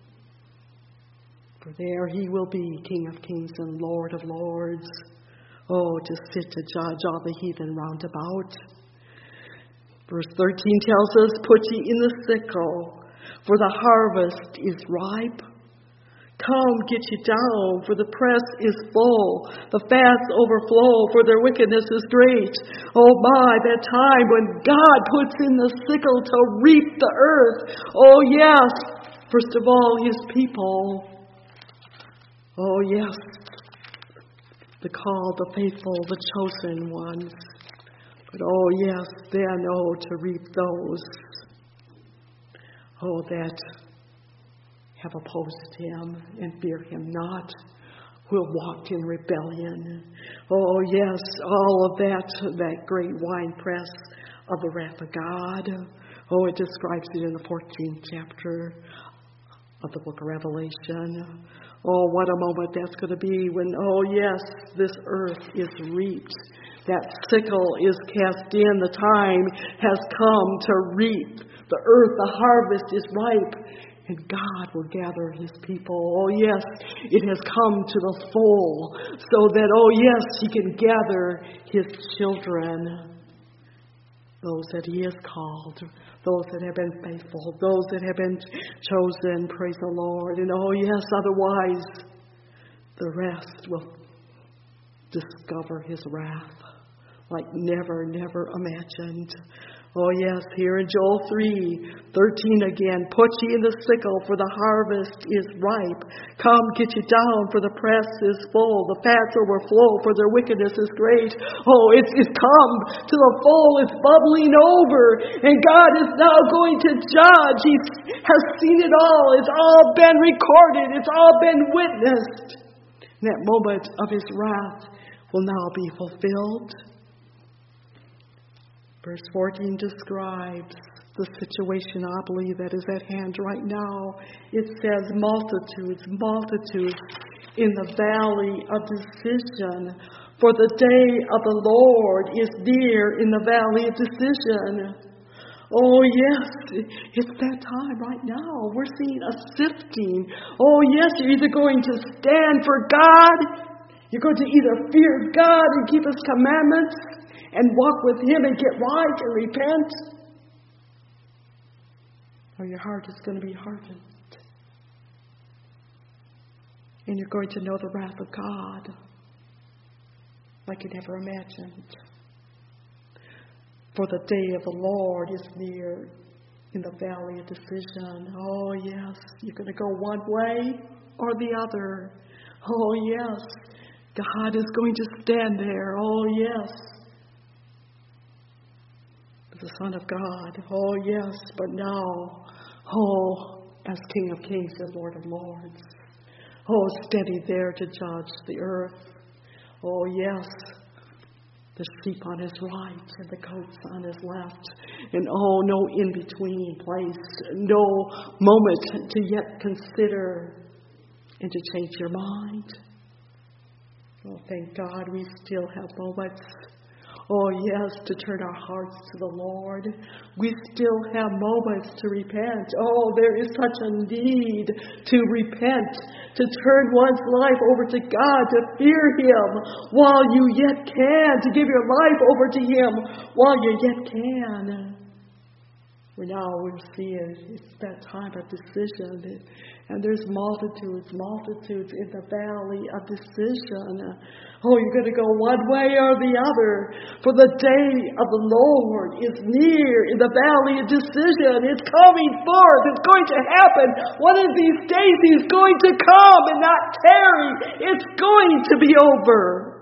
For there he will be King of Kings and Lord of Lords. Oh, to sit to judge all the heathen round about. Verse thirteen tells us, put ye in the sickle, for the harvest is ripe. Come, get you down, for the press is full, the fats overflow, for their wickedness is great. Oh my, that time when God puts in the sickle to reap the earth. Oh yes, first of all, his people. Oh yes, the called, the faithful, the chosen ones. But oh yes, then, oh, to reap those, oh, that have opposed him and fear him not, who have walked in rebellion. Oh, yes, all of that, that great winepress of the wrath of God. Oh, it describes it in the fourteenth chapter of the book of Revelation. Oh, what a moment that's going to be when, oh, yes, this earth is reaped. That sickle is cast in. The time has come to reap. The earth, the harvest is ripe. And God will gather his people. Oh, yes, it has come to the full, so that, oh, yes, he can gather his children. Those that he has called, those that have been faithful, those that have been chosen, praise the Lord. And, oh, yes, otherwise, the rest will discover his wrath like never, never imagined. Oh yes, here in Joel three thirteen again. Put ye in the sickle, for the harvest is ripe. Come, get you down, for the press is full. The fats overflow, for their wickedness is great. Oh, it's, it's come to the full. It's bubbling over. And God is now going to judge. He has seen it all. It's all been recorded. It's all been witnessed. And that moment of His wrath will now be fulfilled. Verse fourteen describes the situation, I believe, that is at hand right now. It says multitudes, multitudes in the valley of decision. For the day of the Lord is near in the valley of decision. Oh yes, it's that time right now. We're seeing a sifting. Oh yes, you're either going to stand for God, you're going to either fear God and keep His commandments, and walk with Him and get right and repent, or your heart is going to be hardened. And you're going to know the wrath of God like you never imagined. For the day of the Lord is near in the valley of decision. Oh yes, you're going to go one way or the other. Oh yes, God is going to stand there. Oh yes, the Son of God. Oh, yes, but now, oh, as King of Kings and Lord of Lords. Oh, steady there to judge the earth. Oh, yes, the sheep on His right and the goats on His left. And oh, no in-between place. No moment to yet consider and to change your mind. Oh, thank God we still have moments. Oh, yes, to turn our hearts to the Lord. We still have moments to repent. Oh, there is such a need to repent, to turn one's life over to God, to fear Him while you yet can, to give your life over to Him while you yet can. For now we're seeing it's that time of decision. And there's multitudes, multitudes in the valley of decision. Oh, you're going to go one way or the other. For the day of the Lord is near in the valley of decision. It's coming forth. It's going to happen. One of these days He's going to come and not tarry. It's going to be over.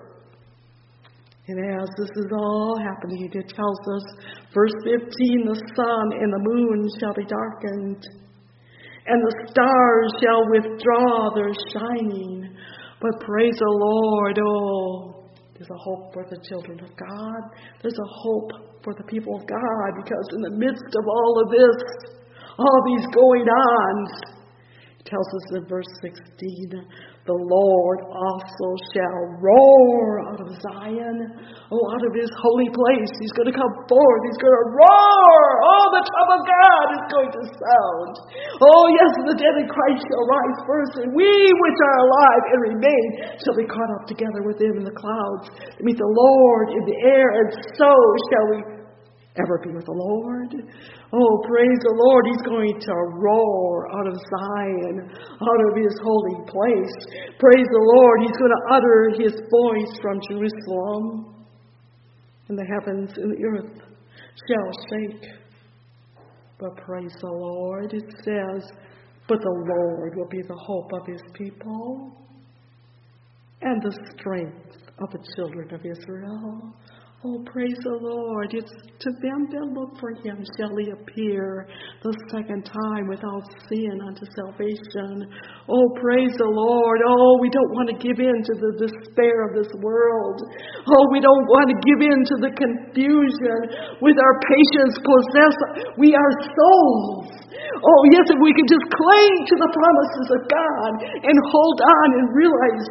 And as this is all happening, it tells us, verse fifteen, the sun and the moon shall be darkened, and the stars shall withdraw their shining. But praise the Lord, oh, there's a hope for the children of God. There's a hope for the people of God, because in the midst of all of this, all these going on, it tells us in verse sixteen, the Lord also shall roar out of Zion, oh, out of His holy place. He's going to come forth. He's going to roar. Oh, the trump of God is going to sound. Oh, yes, the dead in Christ shall rise first, and we which are alive and remain shall be caught up together with Him in the clouds to meet the Lord in the air, and so shall we ever be with the Lord. Oh, praise the Lord. He's going to roar out of Zion, out of His holy place. Praise the Lord. He's going to utter His voice from Jerusalem, and the heavens and the earth shall shake. But praise the Lord. It says, but the Lord will be the hope of His people and the strength of the children of Israel. Oh, praise the Lord. It's to them that look for Him shall He appear the second time without sin unto salvation. Oh, praise the Lord. Oh, we don't want to give in to the despair of this world. Oh, we don't want to give in to the confusion with our patience possess. We are souls. Oh, yes, if we could just cling to the promises of God and hold on and realize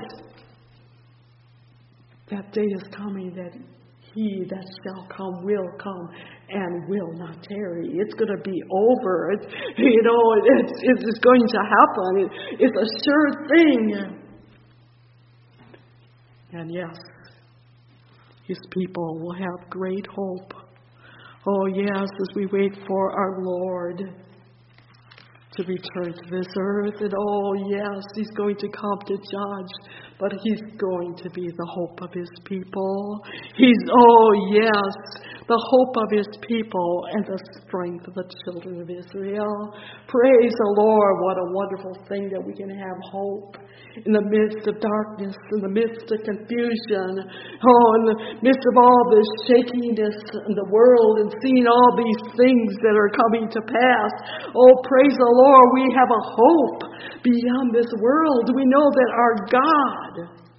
that day is coming, that He that shall come will come and will not tarry. It's going to be over. It's, you know, it's, it's going to happen. It, it's a sure thing. And yes, His people will have great hope. Oh yes, as we wait for our Lord to return to this earth. And oh yes, He's going to come to judge, but He's going to be the hope of His people. He's, oh yes, the hope of his people, and the strength of the children of Israel. Praise the Lord. What a wonderful thing that we can have hope in the midst of darkness, in the midst of confusion, oh, in the midst of all this shakiness in the world and seeing all these things that are coming to pass. Oh, praise the Lord. We have a hope beyond this world. We know that our God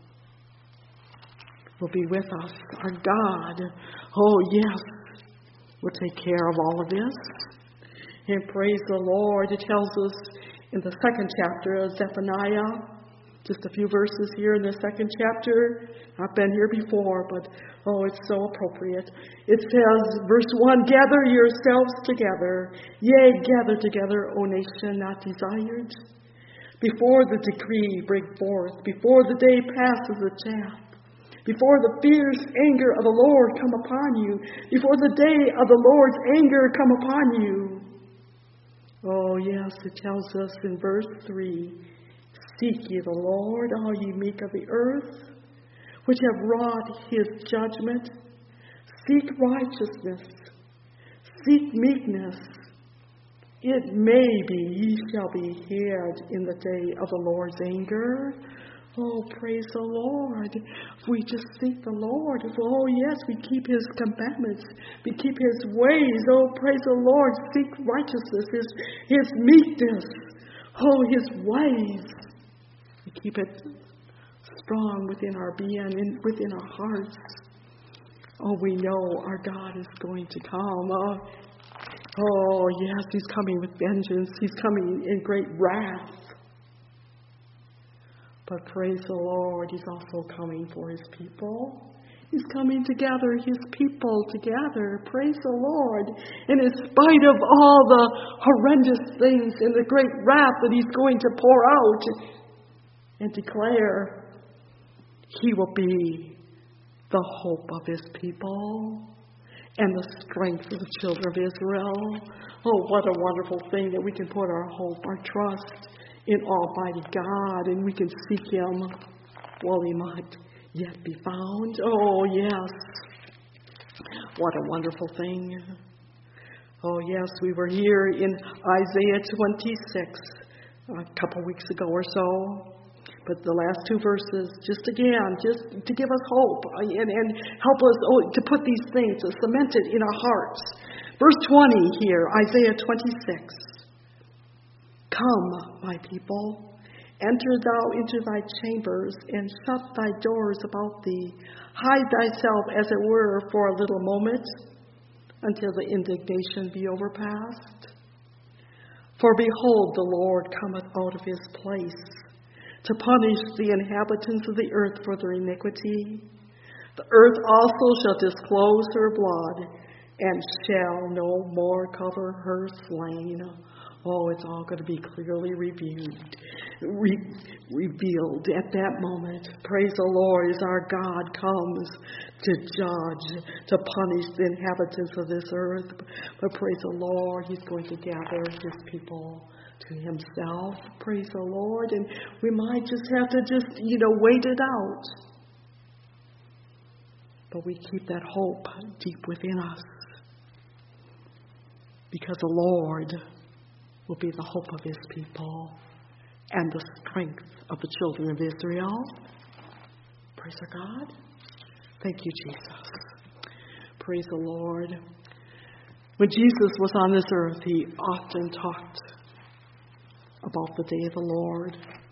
will be with us. Our God, oh yes, will take care of all of this. And praise the Lord. It tells us in the second chapter of Zephaniah, just a few verses here in the second chapter. I've been here before, but oh, it's so appropriate. It says, verse one, gather yourselves together, yea, gather together, O nation not desired. Before the decree break forth, before the day passes the chaff, before the fierce anger of the Lord come upon you, before the day of the Lord's anger come upon you. Oh, yes, it tells us in verse three, seek ye the Lord, all ye meek of the earth, which have wrought his judgment. Seek righteousness, seek meekness. It may be ye shall be hid in the day of the Lord's anger. Oh, praise the Lord. If we just seek the Lord, if, oh yes, we keep his commandments, we keep his ways. Oh, praise the Lord. Seek righteousness, his, his meekness, oh, his ways. We keep it strong within our being and within our hearts. Oh, we know our God is going to come. Oh, oh yes, he's coming with vengeance. He's coming in great wrath. But praise the Lord, he's also coming for his people. He's coming to gather his people together. Praise the Lord. And in spite of all the horrendous things and the great wrath that he's going to pour out and declare, he will be the hope of his people and the strength of the children of Israel. Oh, what a wonderful thing that we can put our hope, our trust in Almighty God, and we can seek him while he might yet be found. Oh, yes. What a wonderful thing. Oh, yes, we were here in Isaiah twenty-six a couple weeks ago or so. But the last two verses, just again, just to give us hope and, and help us oh, to put these things, to cement it in our hearts. Verse twenty here, Isaiah twenty-six. Come, my people, enter thou into thy chambers, and shut thy doors about thee. Hide thyself, as it were, for a little moment, until the indignation be overpast. For behold, the Lord cometh out of his place, to punish the inhabitants of the earth for their iniquity. The earth also shall disclose her blood, and shall no more cover her slain. Oh, it's all going to be clearly reviewed, re- revealed at that moment. Praise the Lord, as our God comes to judge, to punish the inhabitants of this earth. But praise the Lord, he's going to gather his people to himself. Praise the Lord. And we might just have to just, you know, wait it out. But we keep that hope deep within us, because the Lord will be the hope of his people and the strength of the children of Israel. Praise our God. Thank you, Jesus. Praise the Lord. When Jesus was on this earth, he often talked about the day of the Lord.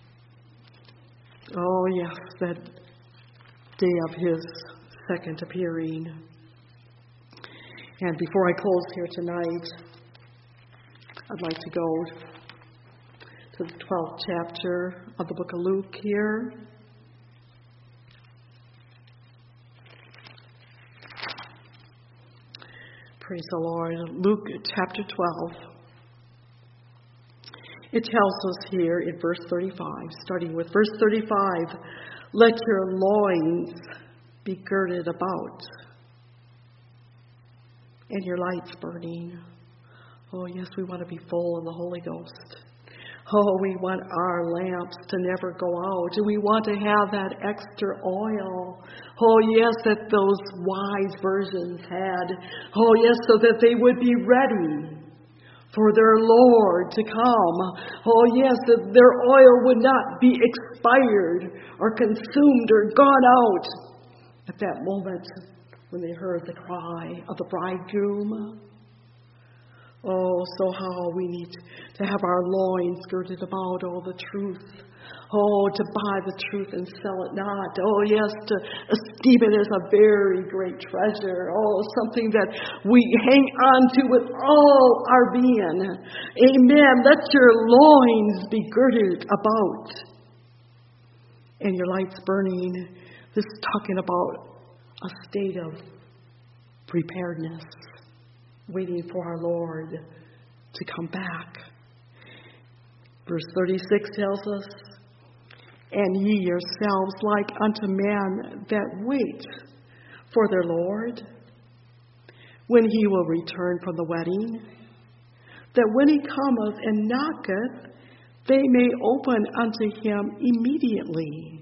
Oh, yes, that day of his second appearing. And before I close here tonight, I'd like to go to the twelfth chapter of the book of Luke here. Praise the Lord. Luke chapter twelve. It tells us here in verse thirty-five, starting with verse thirty-five, let your loins be girded about, and your lights burning. Oh, yes, we want to be full of the Holy Ghost. Oh, we want our lamps to never go out. We want to have that extra oil. Oh, yes, that those wise virgins had. Oh, yes, so that they would be ready for their Lord to come. Oh, yes, that their oil would not be expired or consumed or gone out at that moment when they heard the cry of the bridegroom. Oh, so how we need to have our loins girded about, oh, the truth. Oh, to buy the truth and sell it not. Oh, yes, to esteem it as a very great treasure. Oh, something that we hang on to with all our being. Amen. Let your loins be girded about and your lights burning. This is talking about a state of preparedness, waiting for our Lord to come back. Verse thirty-six tells us, and ye yourselves like unto men that wait for their Lord, when he will return from the wedding, that when he cometh and knocketh, they may open unto him immediately.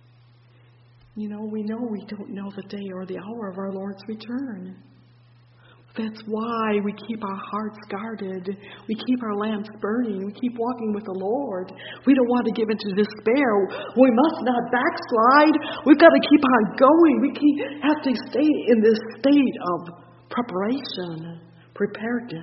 You know, we know we don't know the day or the hour of our Lord's return. That's why we keep our hearts guarded. We keep our lamps burning. We keep walking with the Lord. We don't want to give into despair. We must not backslide. We've got to keep on going. We keep, have to stay in this state of preparation, preparedness.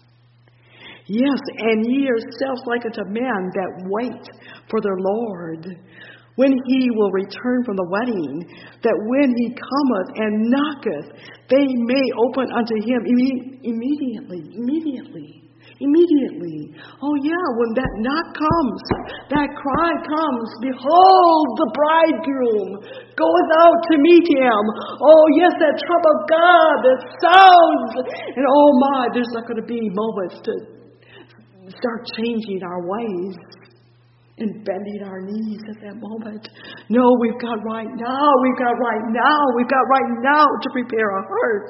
Yes, and ye yourselves like unto men that wait for their Lord, when he will return from the wedding, that when he cometh and knocketh, they may open unto him imme- immediately, immediately, immediately. Oh yeah, when that knock comes, that cry comes, behold, the bridegroom goeth out to meet him. Oh yes, that trump of God that sounds, and oh my, there's not going to be moments to start changing our ways and bending our knees at that moment. No, we've got right now, we've got right now, we've got right now to prepare our hearts.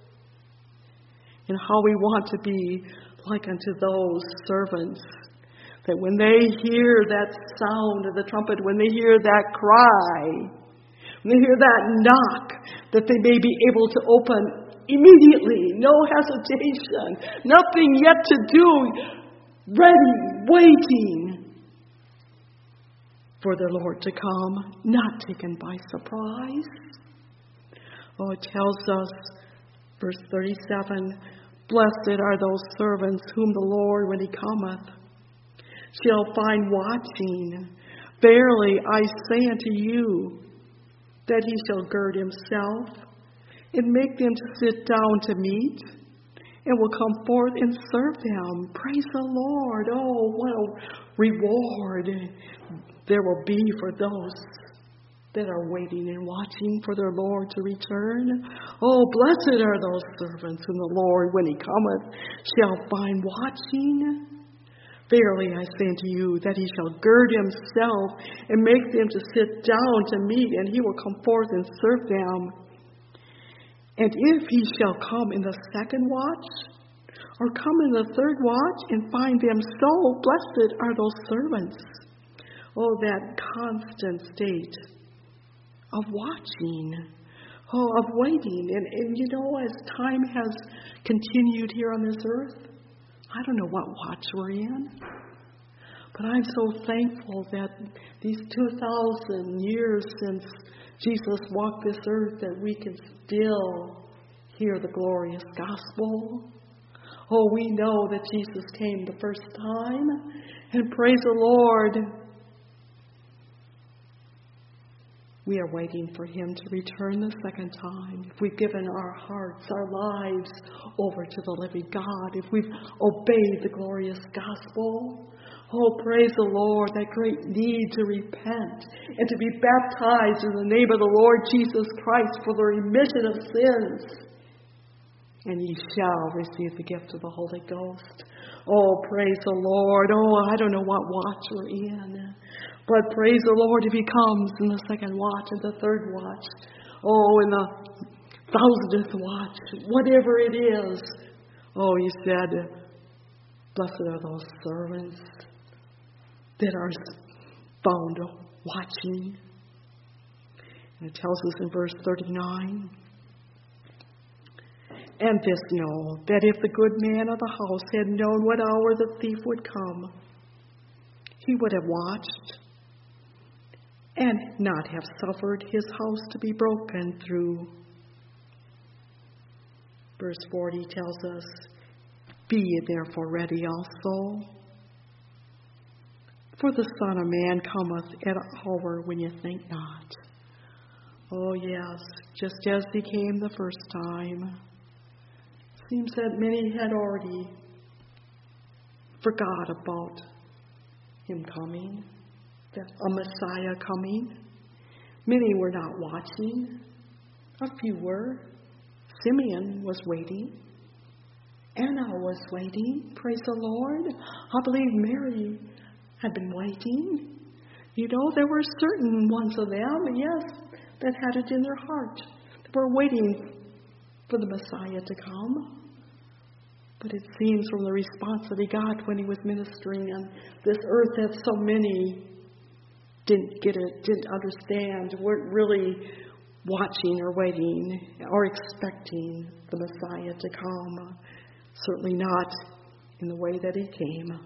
And how we want to be like unto those servants, that when they hear that sound of the trumpet, when they hear that cry, when they hear that knock, that they may be able to open immediately, no hesitation, nothing yet to do, ready, waiting for their Lord to come, not taken by surprise. Oh, it tells us, verse thirty-seven, blessed are those servants whom the Lord, when he cometh, shall find watching. Verily I say unto you, that he shall gird himself, and make them to sit down to meat, and will come forth and serve them. Praise the Lord. Oh, what a reward there will be for those that are waiting and watching for their Lord to return. Oh, blessed are those servants whom the Lord, when he cometh, shall find watching. Verily I say unto you, that he shall gird himself and make them to sit down to meat, and he will come forth and serve them. And if he shall come in the second watch, or come in the third watch, and find them so, blessed are those servants. Oh, that constant state of watching, oh, of waiting. And, and you know, as time has continued here on this earth, I don't know what watch we're in, but I'm so thankful that these two thousand years since Jesus walked this earth, that we can still hear the glorious gospel. Oh, we know that Jesus came the first time, and praise the Lord, we are waiting for him to return the second time. If we've given our hearts, our lives over to the living God, if we've obeyed the glorious gospel, oh, praise the Lord, that great need to repent and to be baptized in the name of the Lord Jesus Christ for the remission of sins. And ye shall receive the gift of the Holy Ghost. Oh, praise the Lord. Oh, I don't know what watch we're in, but praise the Lord if he comes in the second watch, in the third watch, oh, in the thousandth watch, whatever it is. Oh, he said, blessed are those servants that are found watching. And it tells us in verse thirty-nine, and this know, that if the good man of the house had known what hour the thief would come, he would have watched and not have suffered his house to be broken through. Verse forty tells us, be ye therefore ready also, for the Son of Man cometh at an hour when you think not. Oh yes, just as he came the first time. Seems that many had already forgot about him coming, that a Messiah coming. Many were not watching. A few were. Simeon was waiting. Anna was waiting. Praise the Lord. I believe Mary had been waiting. You know, there were certain ones of them, yes, that had it in their heart. They were waiting for the Messiah to come. But it seems from the response that he got when he was ministering on this earth that so many didn't get it, didn't understand, weren't really watching or waiting or expecting the Messiah to come. Certainly not in the way that he came.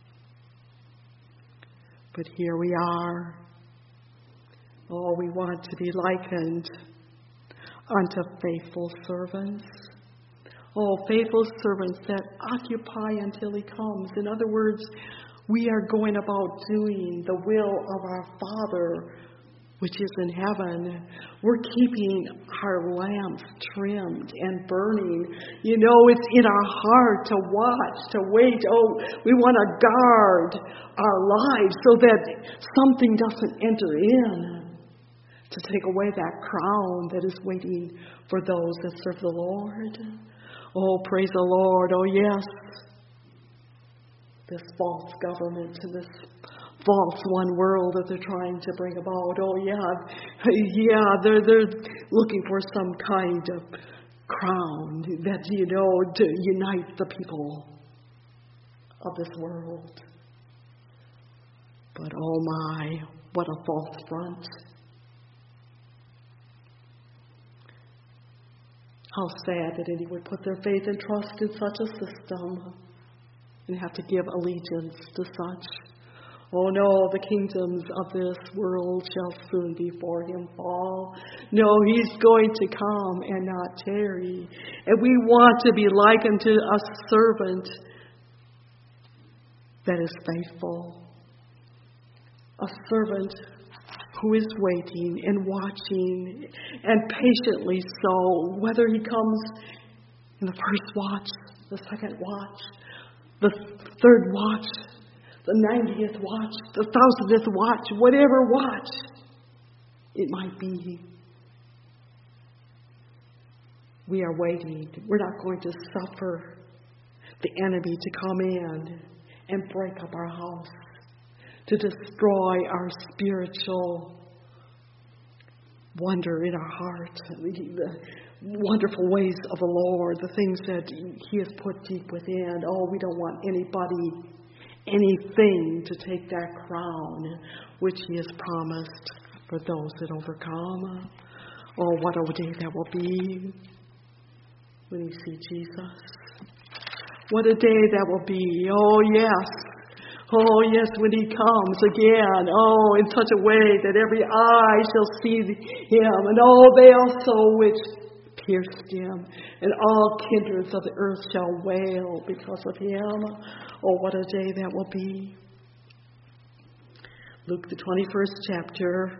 But here we are. Oh, we want to be likened unto faithful servants. Oh, faithful servants that occupy until he comes. In other words, we are going about doing the will of our Father, which is in heaven. We're keeping our lamps trimmed and burning. You know, it's in our heart to watch, to wait. Oh, we want to guard our lives so that something doesn't enter in to take away that crown that is waiting for those that serve the Lord. Oh, praise the Lord. Oh, yes. This false government and this false one world that they're trying to bring about. Oh, yeah. Yeah, they're, they're looking for some kind of crown that, you know, to unite the people of this world. But, oh, my, what a false front. How sad that any would put their faith and trust in such a system and have to give allegiance to such. Oh no, the kingdoms of this world shall soon before him fall. No, he's going to come and not tarry. And we want to be likened to a servant that is faithful. A servant who is waiting and watching and patiently so, whether he comes in the first watch, the second watch, the third watch, the ninetieth watch, the thousandth watch, whatever watch it might be. We are waiting. We're not going to suffer the enemy to come in and break up our house, to destroy our spiritual wonder in our heart, the wonderful ways of the Lord, the things that he has put deep within. Oh, we don't want anybody, anything to take that crown which he has promised for those that overcome. Oh, what a day that will be when we see Jesus. What a day that will be. Oh, yes. Oh, yes, when he comes again. Oh, in such a way that every eye shall see him. And all they also which pierced him. And all kindreds of the earth shall wail because of him. Oh, what a day that will be. Luke, the twenty-first chapter,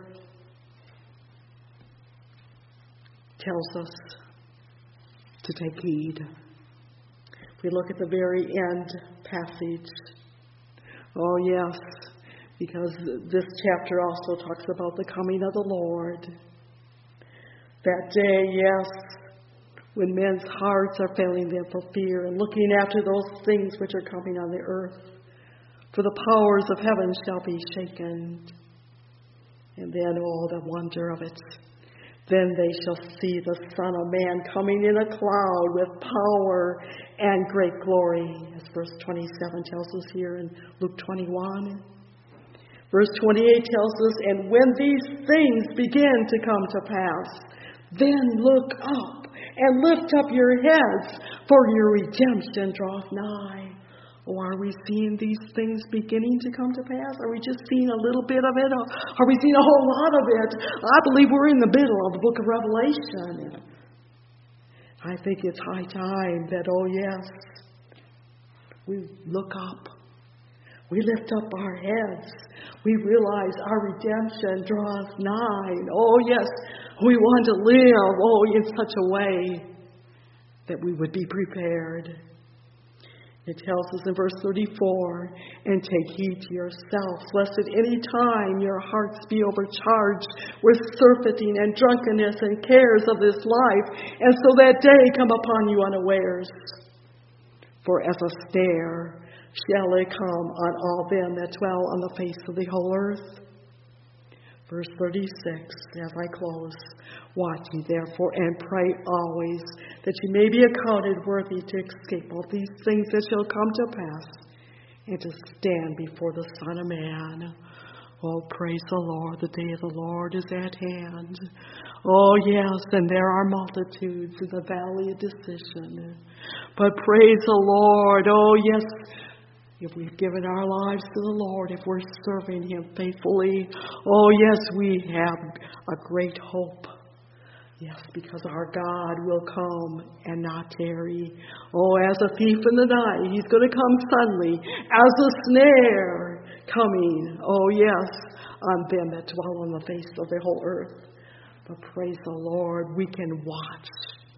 tells us to take heed. If we look at the very end passage, oh yes, because this chapter also talks about the coming of the Lord. That day, yes, when men's hearts are failing them for fear and looking after those things which are coming on the earth. For the powers of heaven shall be shaken. And then, oh, the wonder of it. Then they shall see the Son of Man coming in a cloud with power and great glory, as verse twenty-seven tells us here in Luke twenty-one. Verse twenty-eight tells us, and when these things begin to come to pass, then look up and lift up your heads, for your redemption draweth nigh. Or are we seeing these things beginning to come to pass? Are we just seeing a little bit of it? Or are we seeing a whole lot of it? I believe we're in the middle of the book of Revelation. I think it's high time that, oh yes, we look up. We lift up our heads. We realize our redemption draws nigh. Oh yes, we want to live, oh, in such a way that we would be prepared. It tells us in verse thirty-four, and take heed to yourselves, lest at any time your hearts be overcharged with surfeiting and drunkenness and cares of this life, and so that day come upon you unawares. For as a snare shall it come on all them that dwell on the face of the whole earth. Verse thirty-six, as I close, watch ye therefore and pray always, that ye may be accounted worthy to escape all these things that shall come to pass, and to stand before the Son of Man. Oh, praise the Lord, the day of the Lord is at hand. Oh, yes, and there are multitudes in the valley of decision. But praise the Lord, oh, yes, if we've given our lives to the Lord, if we're serving Him faithfully, oh yes, we have a great hope. Yes, because our God will come and not tarry. Oh, as a thief in the night, He's going to come suddenly, as a snare coming, oh yes, on them that dwell on the face of the whole earth. But praise the Lord, we can watch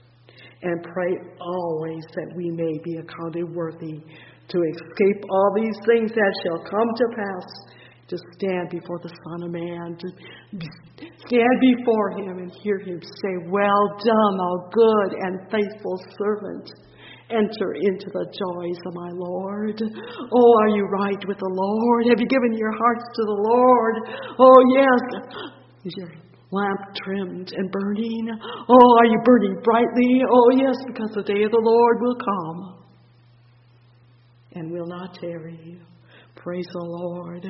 and pray always that we may be accounted worthy to escape all these things that shall come to pass, to stand before the Son of Man, to stand before Him and hear Him say, well done, thou good and faithful servant. Enter into the joys of my Lord. Oh, are you right with the Lord? Have you given your hearts to the Lord? Oh, yes. Is your lamp trimmed and burning? Oh, are you burning brightly? Oh, yes, because the day of the Lord will come and will not tarry. Praise the Lord.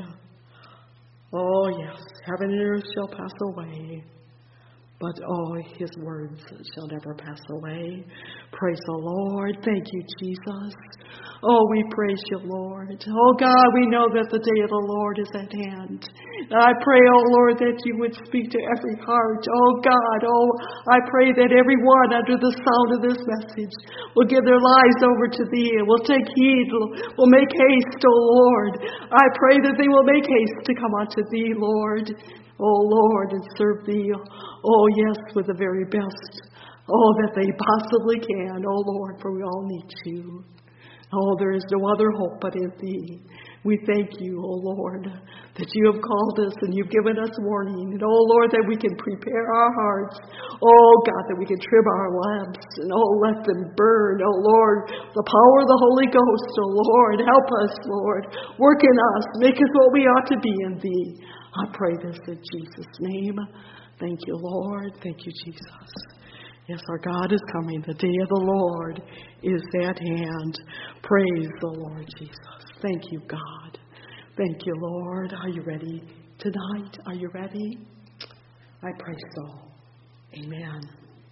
Oh, yes, heaven and earth shall pass away, but oh, His words shall never pass away. Praise the Lord. Thank you, Jesus. Oh, we praise you, Lord. Oh, God, we know that the day of the Lord is at hand. And I pray, oh, Lord, that you would speak to every heart. Oh, God, oh, I pray that everyone under the sound of this message will give their lives over to Thee and will take heed, will make haste, oh, Lord. I pray that they will make haste to come unto Thee, Lord. Oh, Lord, and serve Thee, oh, yes, with the very best, oh, that they possibly can, oh, Lord, for we all need You. Oh, there is no other hope but in Thee. We thank You, oh, Lord, that You have called us and You've given us warning, and oh, Lord, that we can prepare our hearts, oh, God, that we can trim our lamps, and oh, let them burn, oh, Lord, the power of the Holy Ghost, oh, Lord, help us, Lord, work in us, make us what we ought to be in Thee. I pray this in Jesus' name. Thank You, Lord. Thank You, Jesus. Yes, our God is coming. The day of the Lord is at hand. Praise the Lord Jesus. Thank You, God. Thank You, Lord. Are you ready tonight? Are you ready? I pray so. Amen.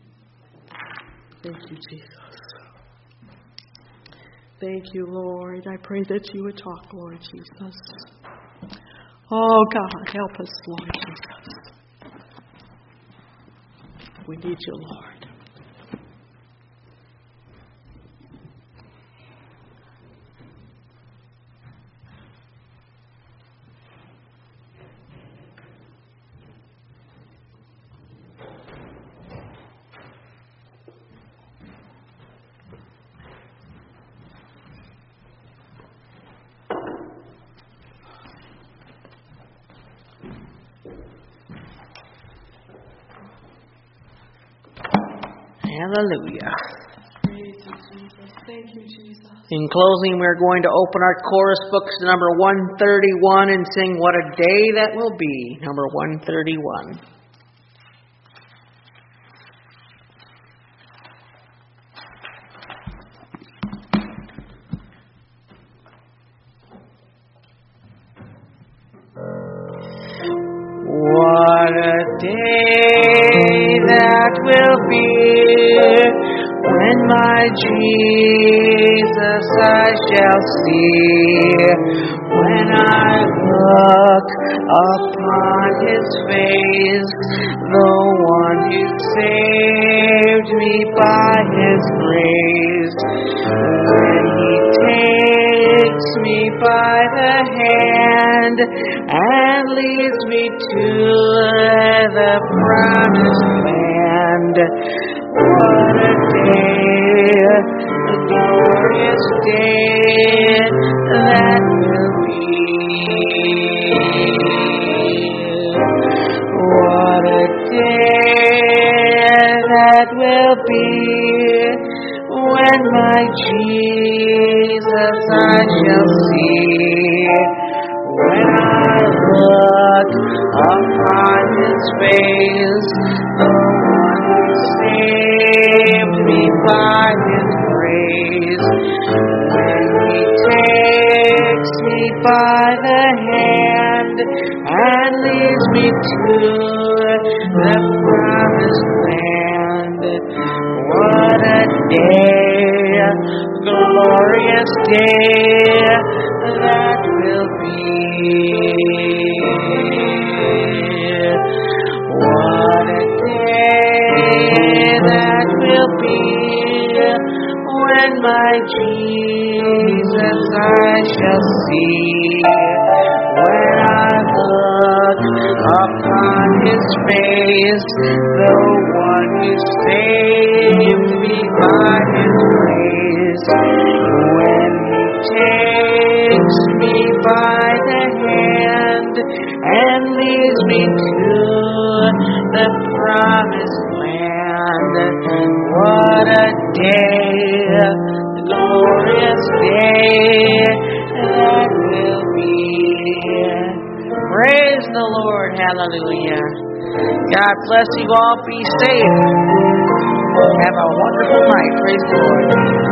Thank You, Jesus. Thank You, Lord. I pray that You would talk, Lord Jesus. Oh, God, help us, Lord Jesus. We need You, Lord. Hallelujah. Praise You, Jesus. Thank You, Jesus. In closing, we're going to open our chorus books to number one thirty-one and sing What a Day That Will Be, number one thirty-one. Uh... my Jesus I shall see. When I look upon his face, the one who saved me by his grace, when he takes me by the hand and leads me to the promised land. What a day, a glorious day that will be. What a day that will be, when my Jesus I shall see. When I look upon his face, the one who saved me by his grace, when he takes me by the hand and leads me to the promised land. What a day, glorious day that will be. What a day that will be, when my Jesus I shall see. When I look upon his face, the one who saved me by his grace, when he takes me by the hand and leads me to the promised land. What a day, the glorious day that will be. Praise the Lord, hallelujah. God bless you all, be safe. Have a wonderful night, praise the Lord.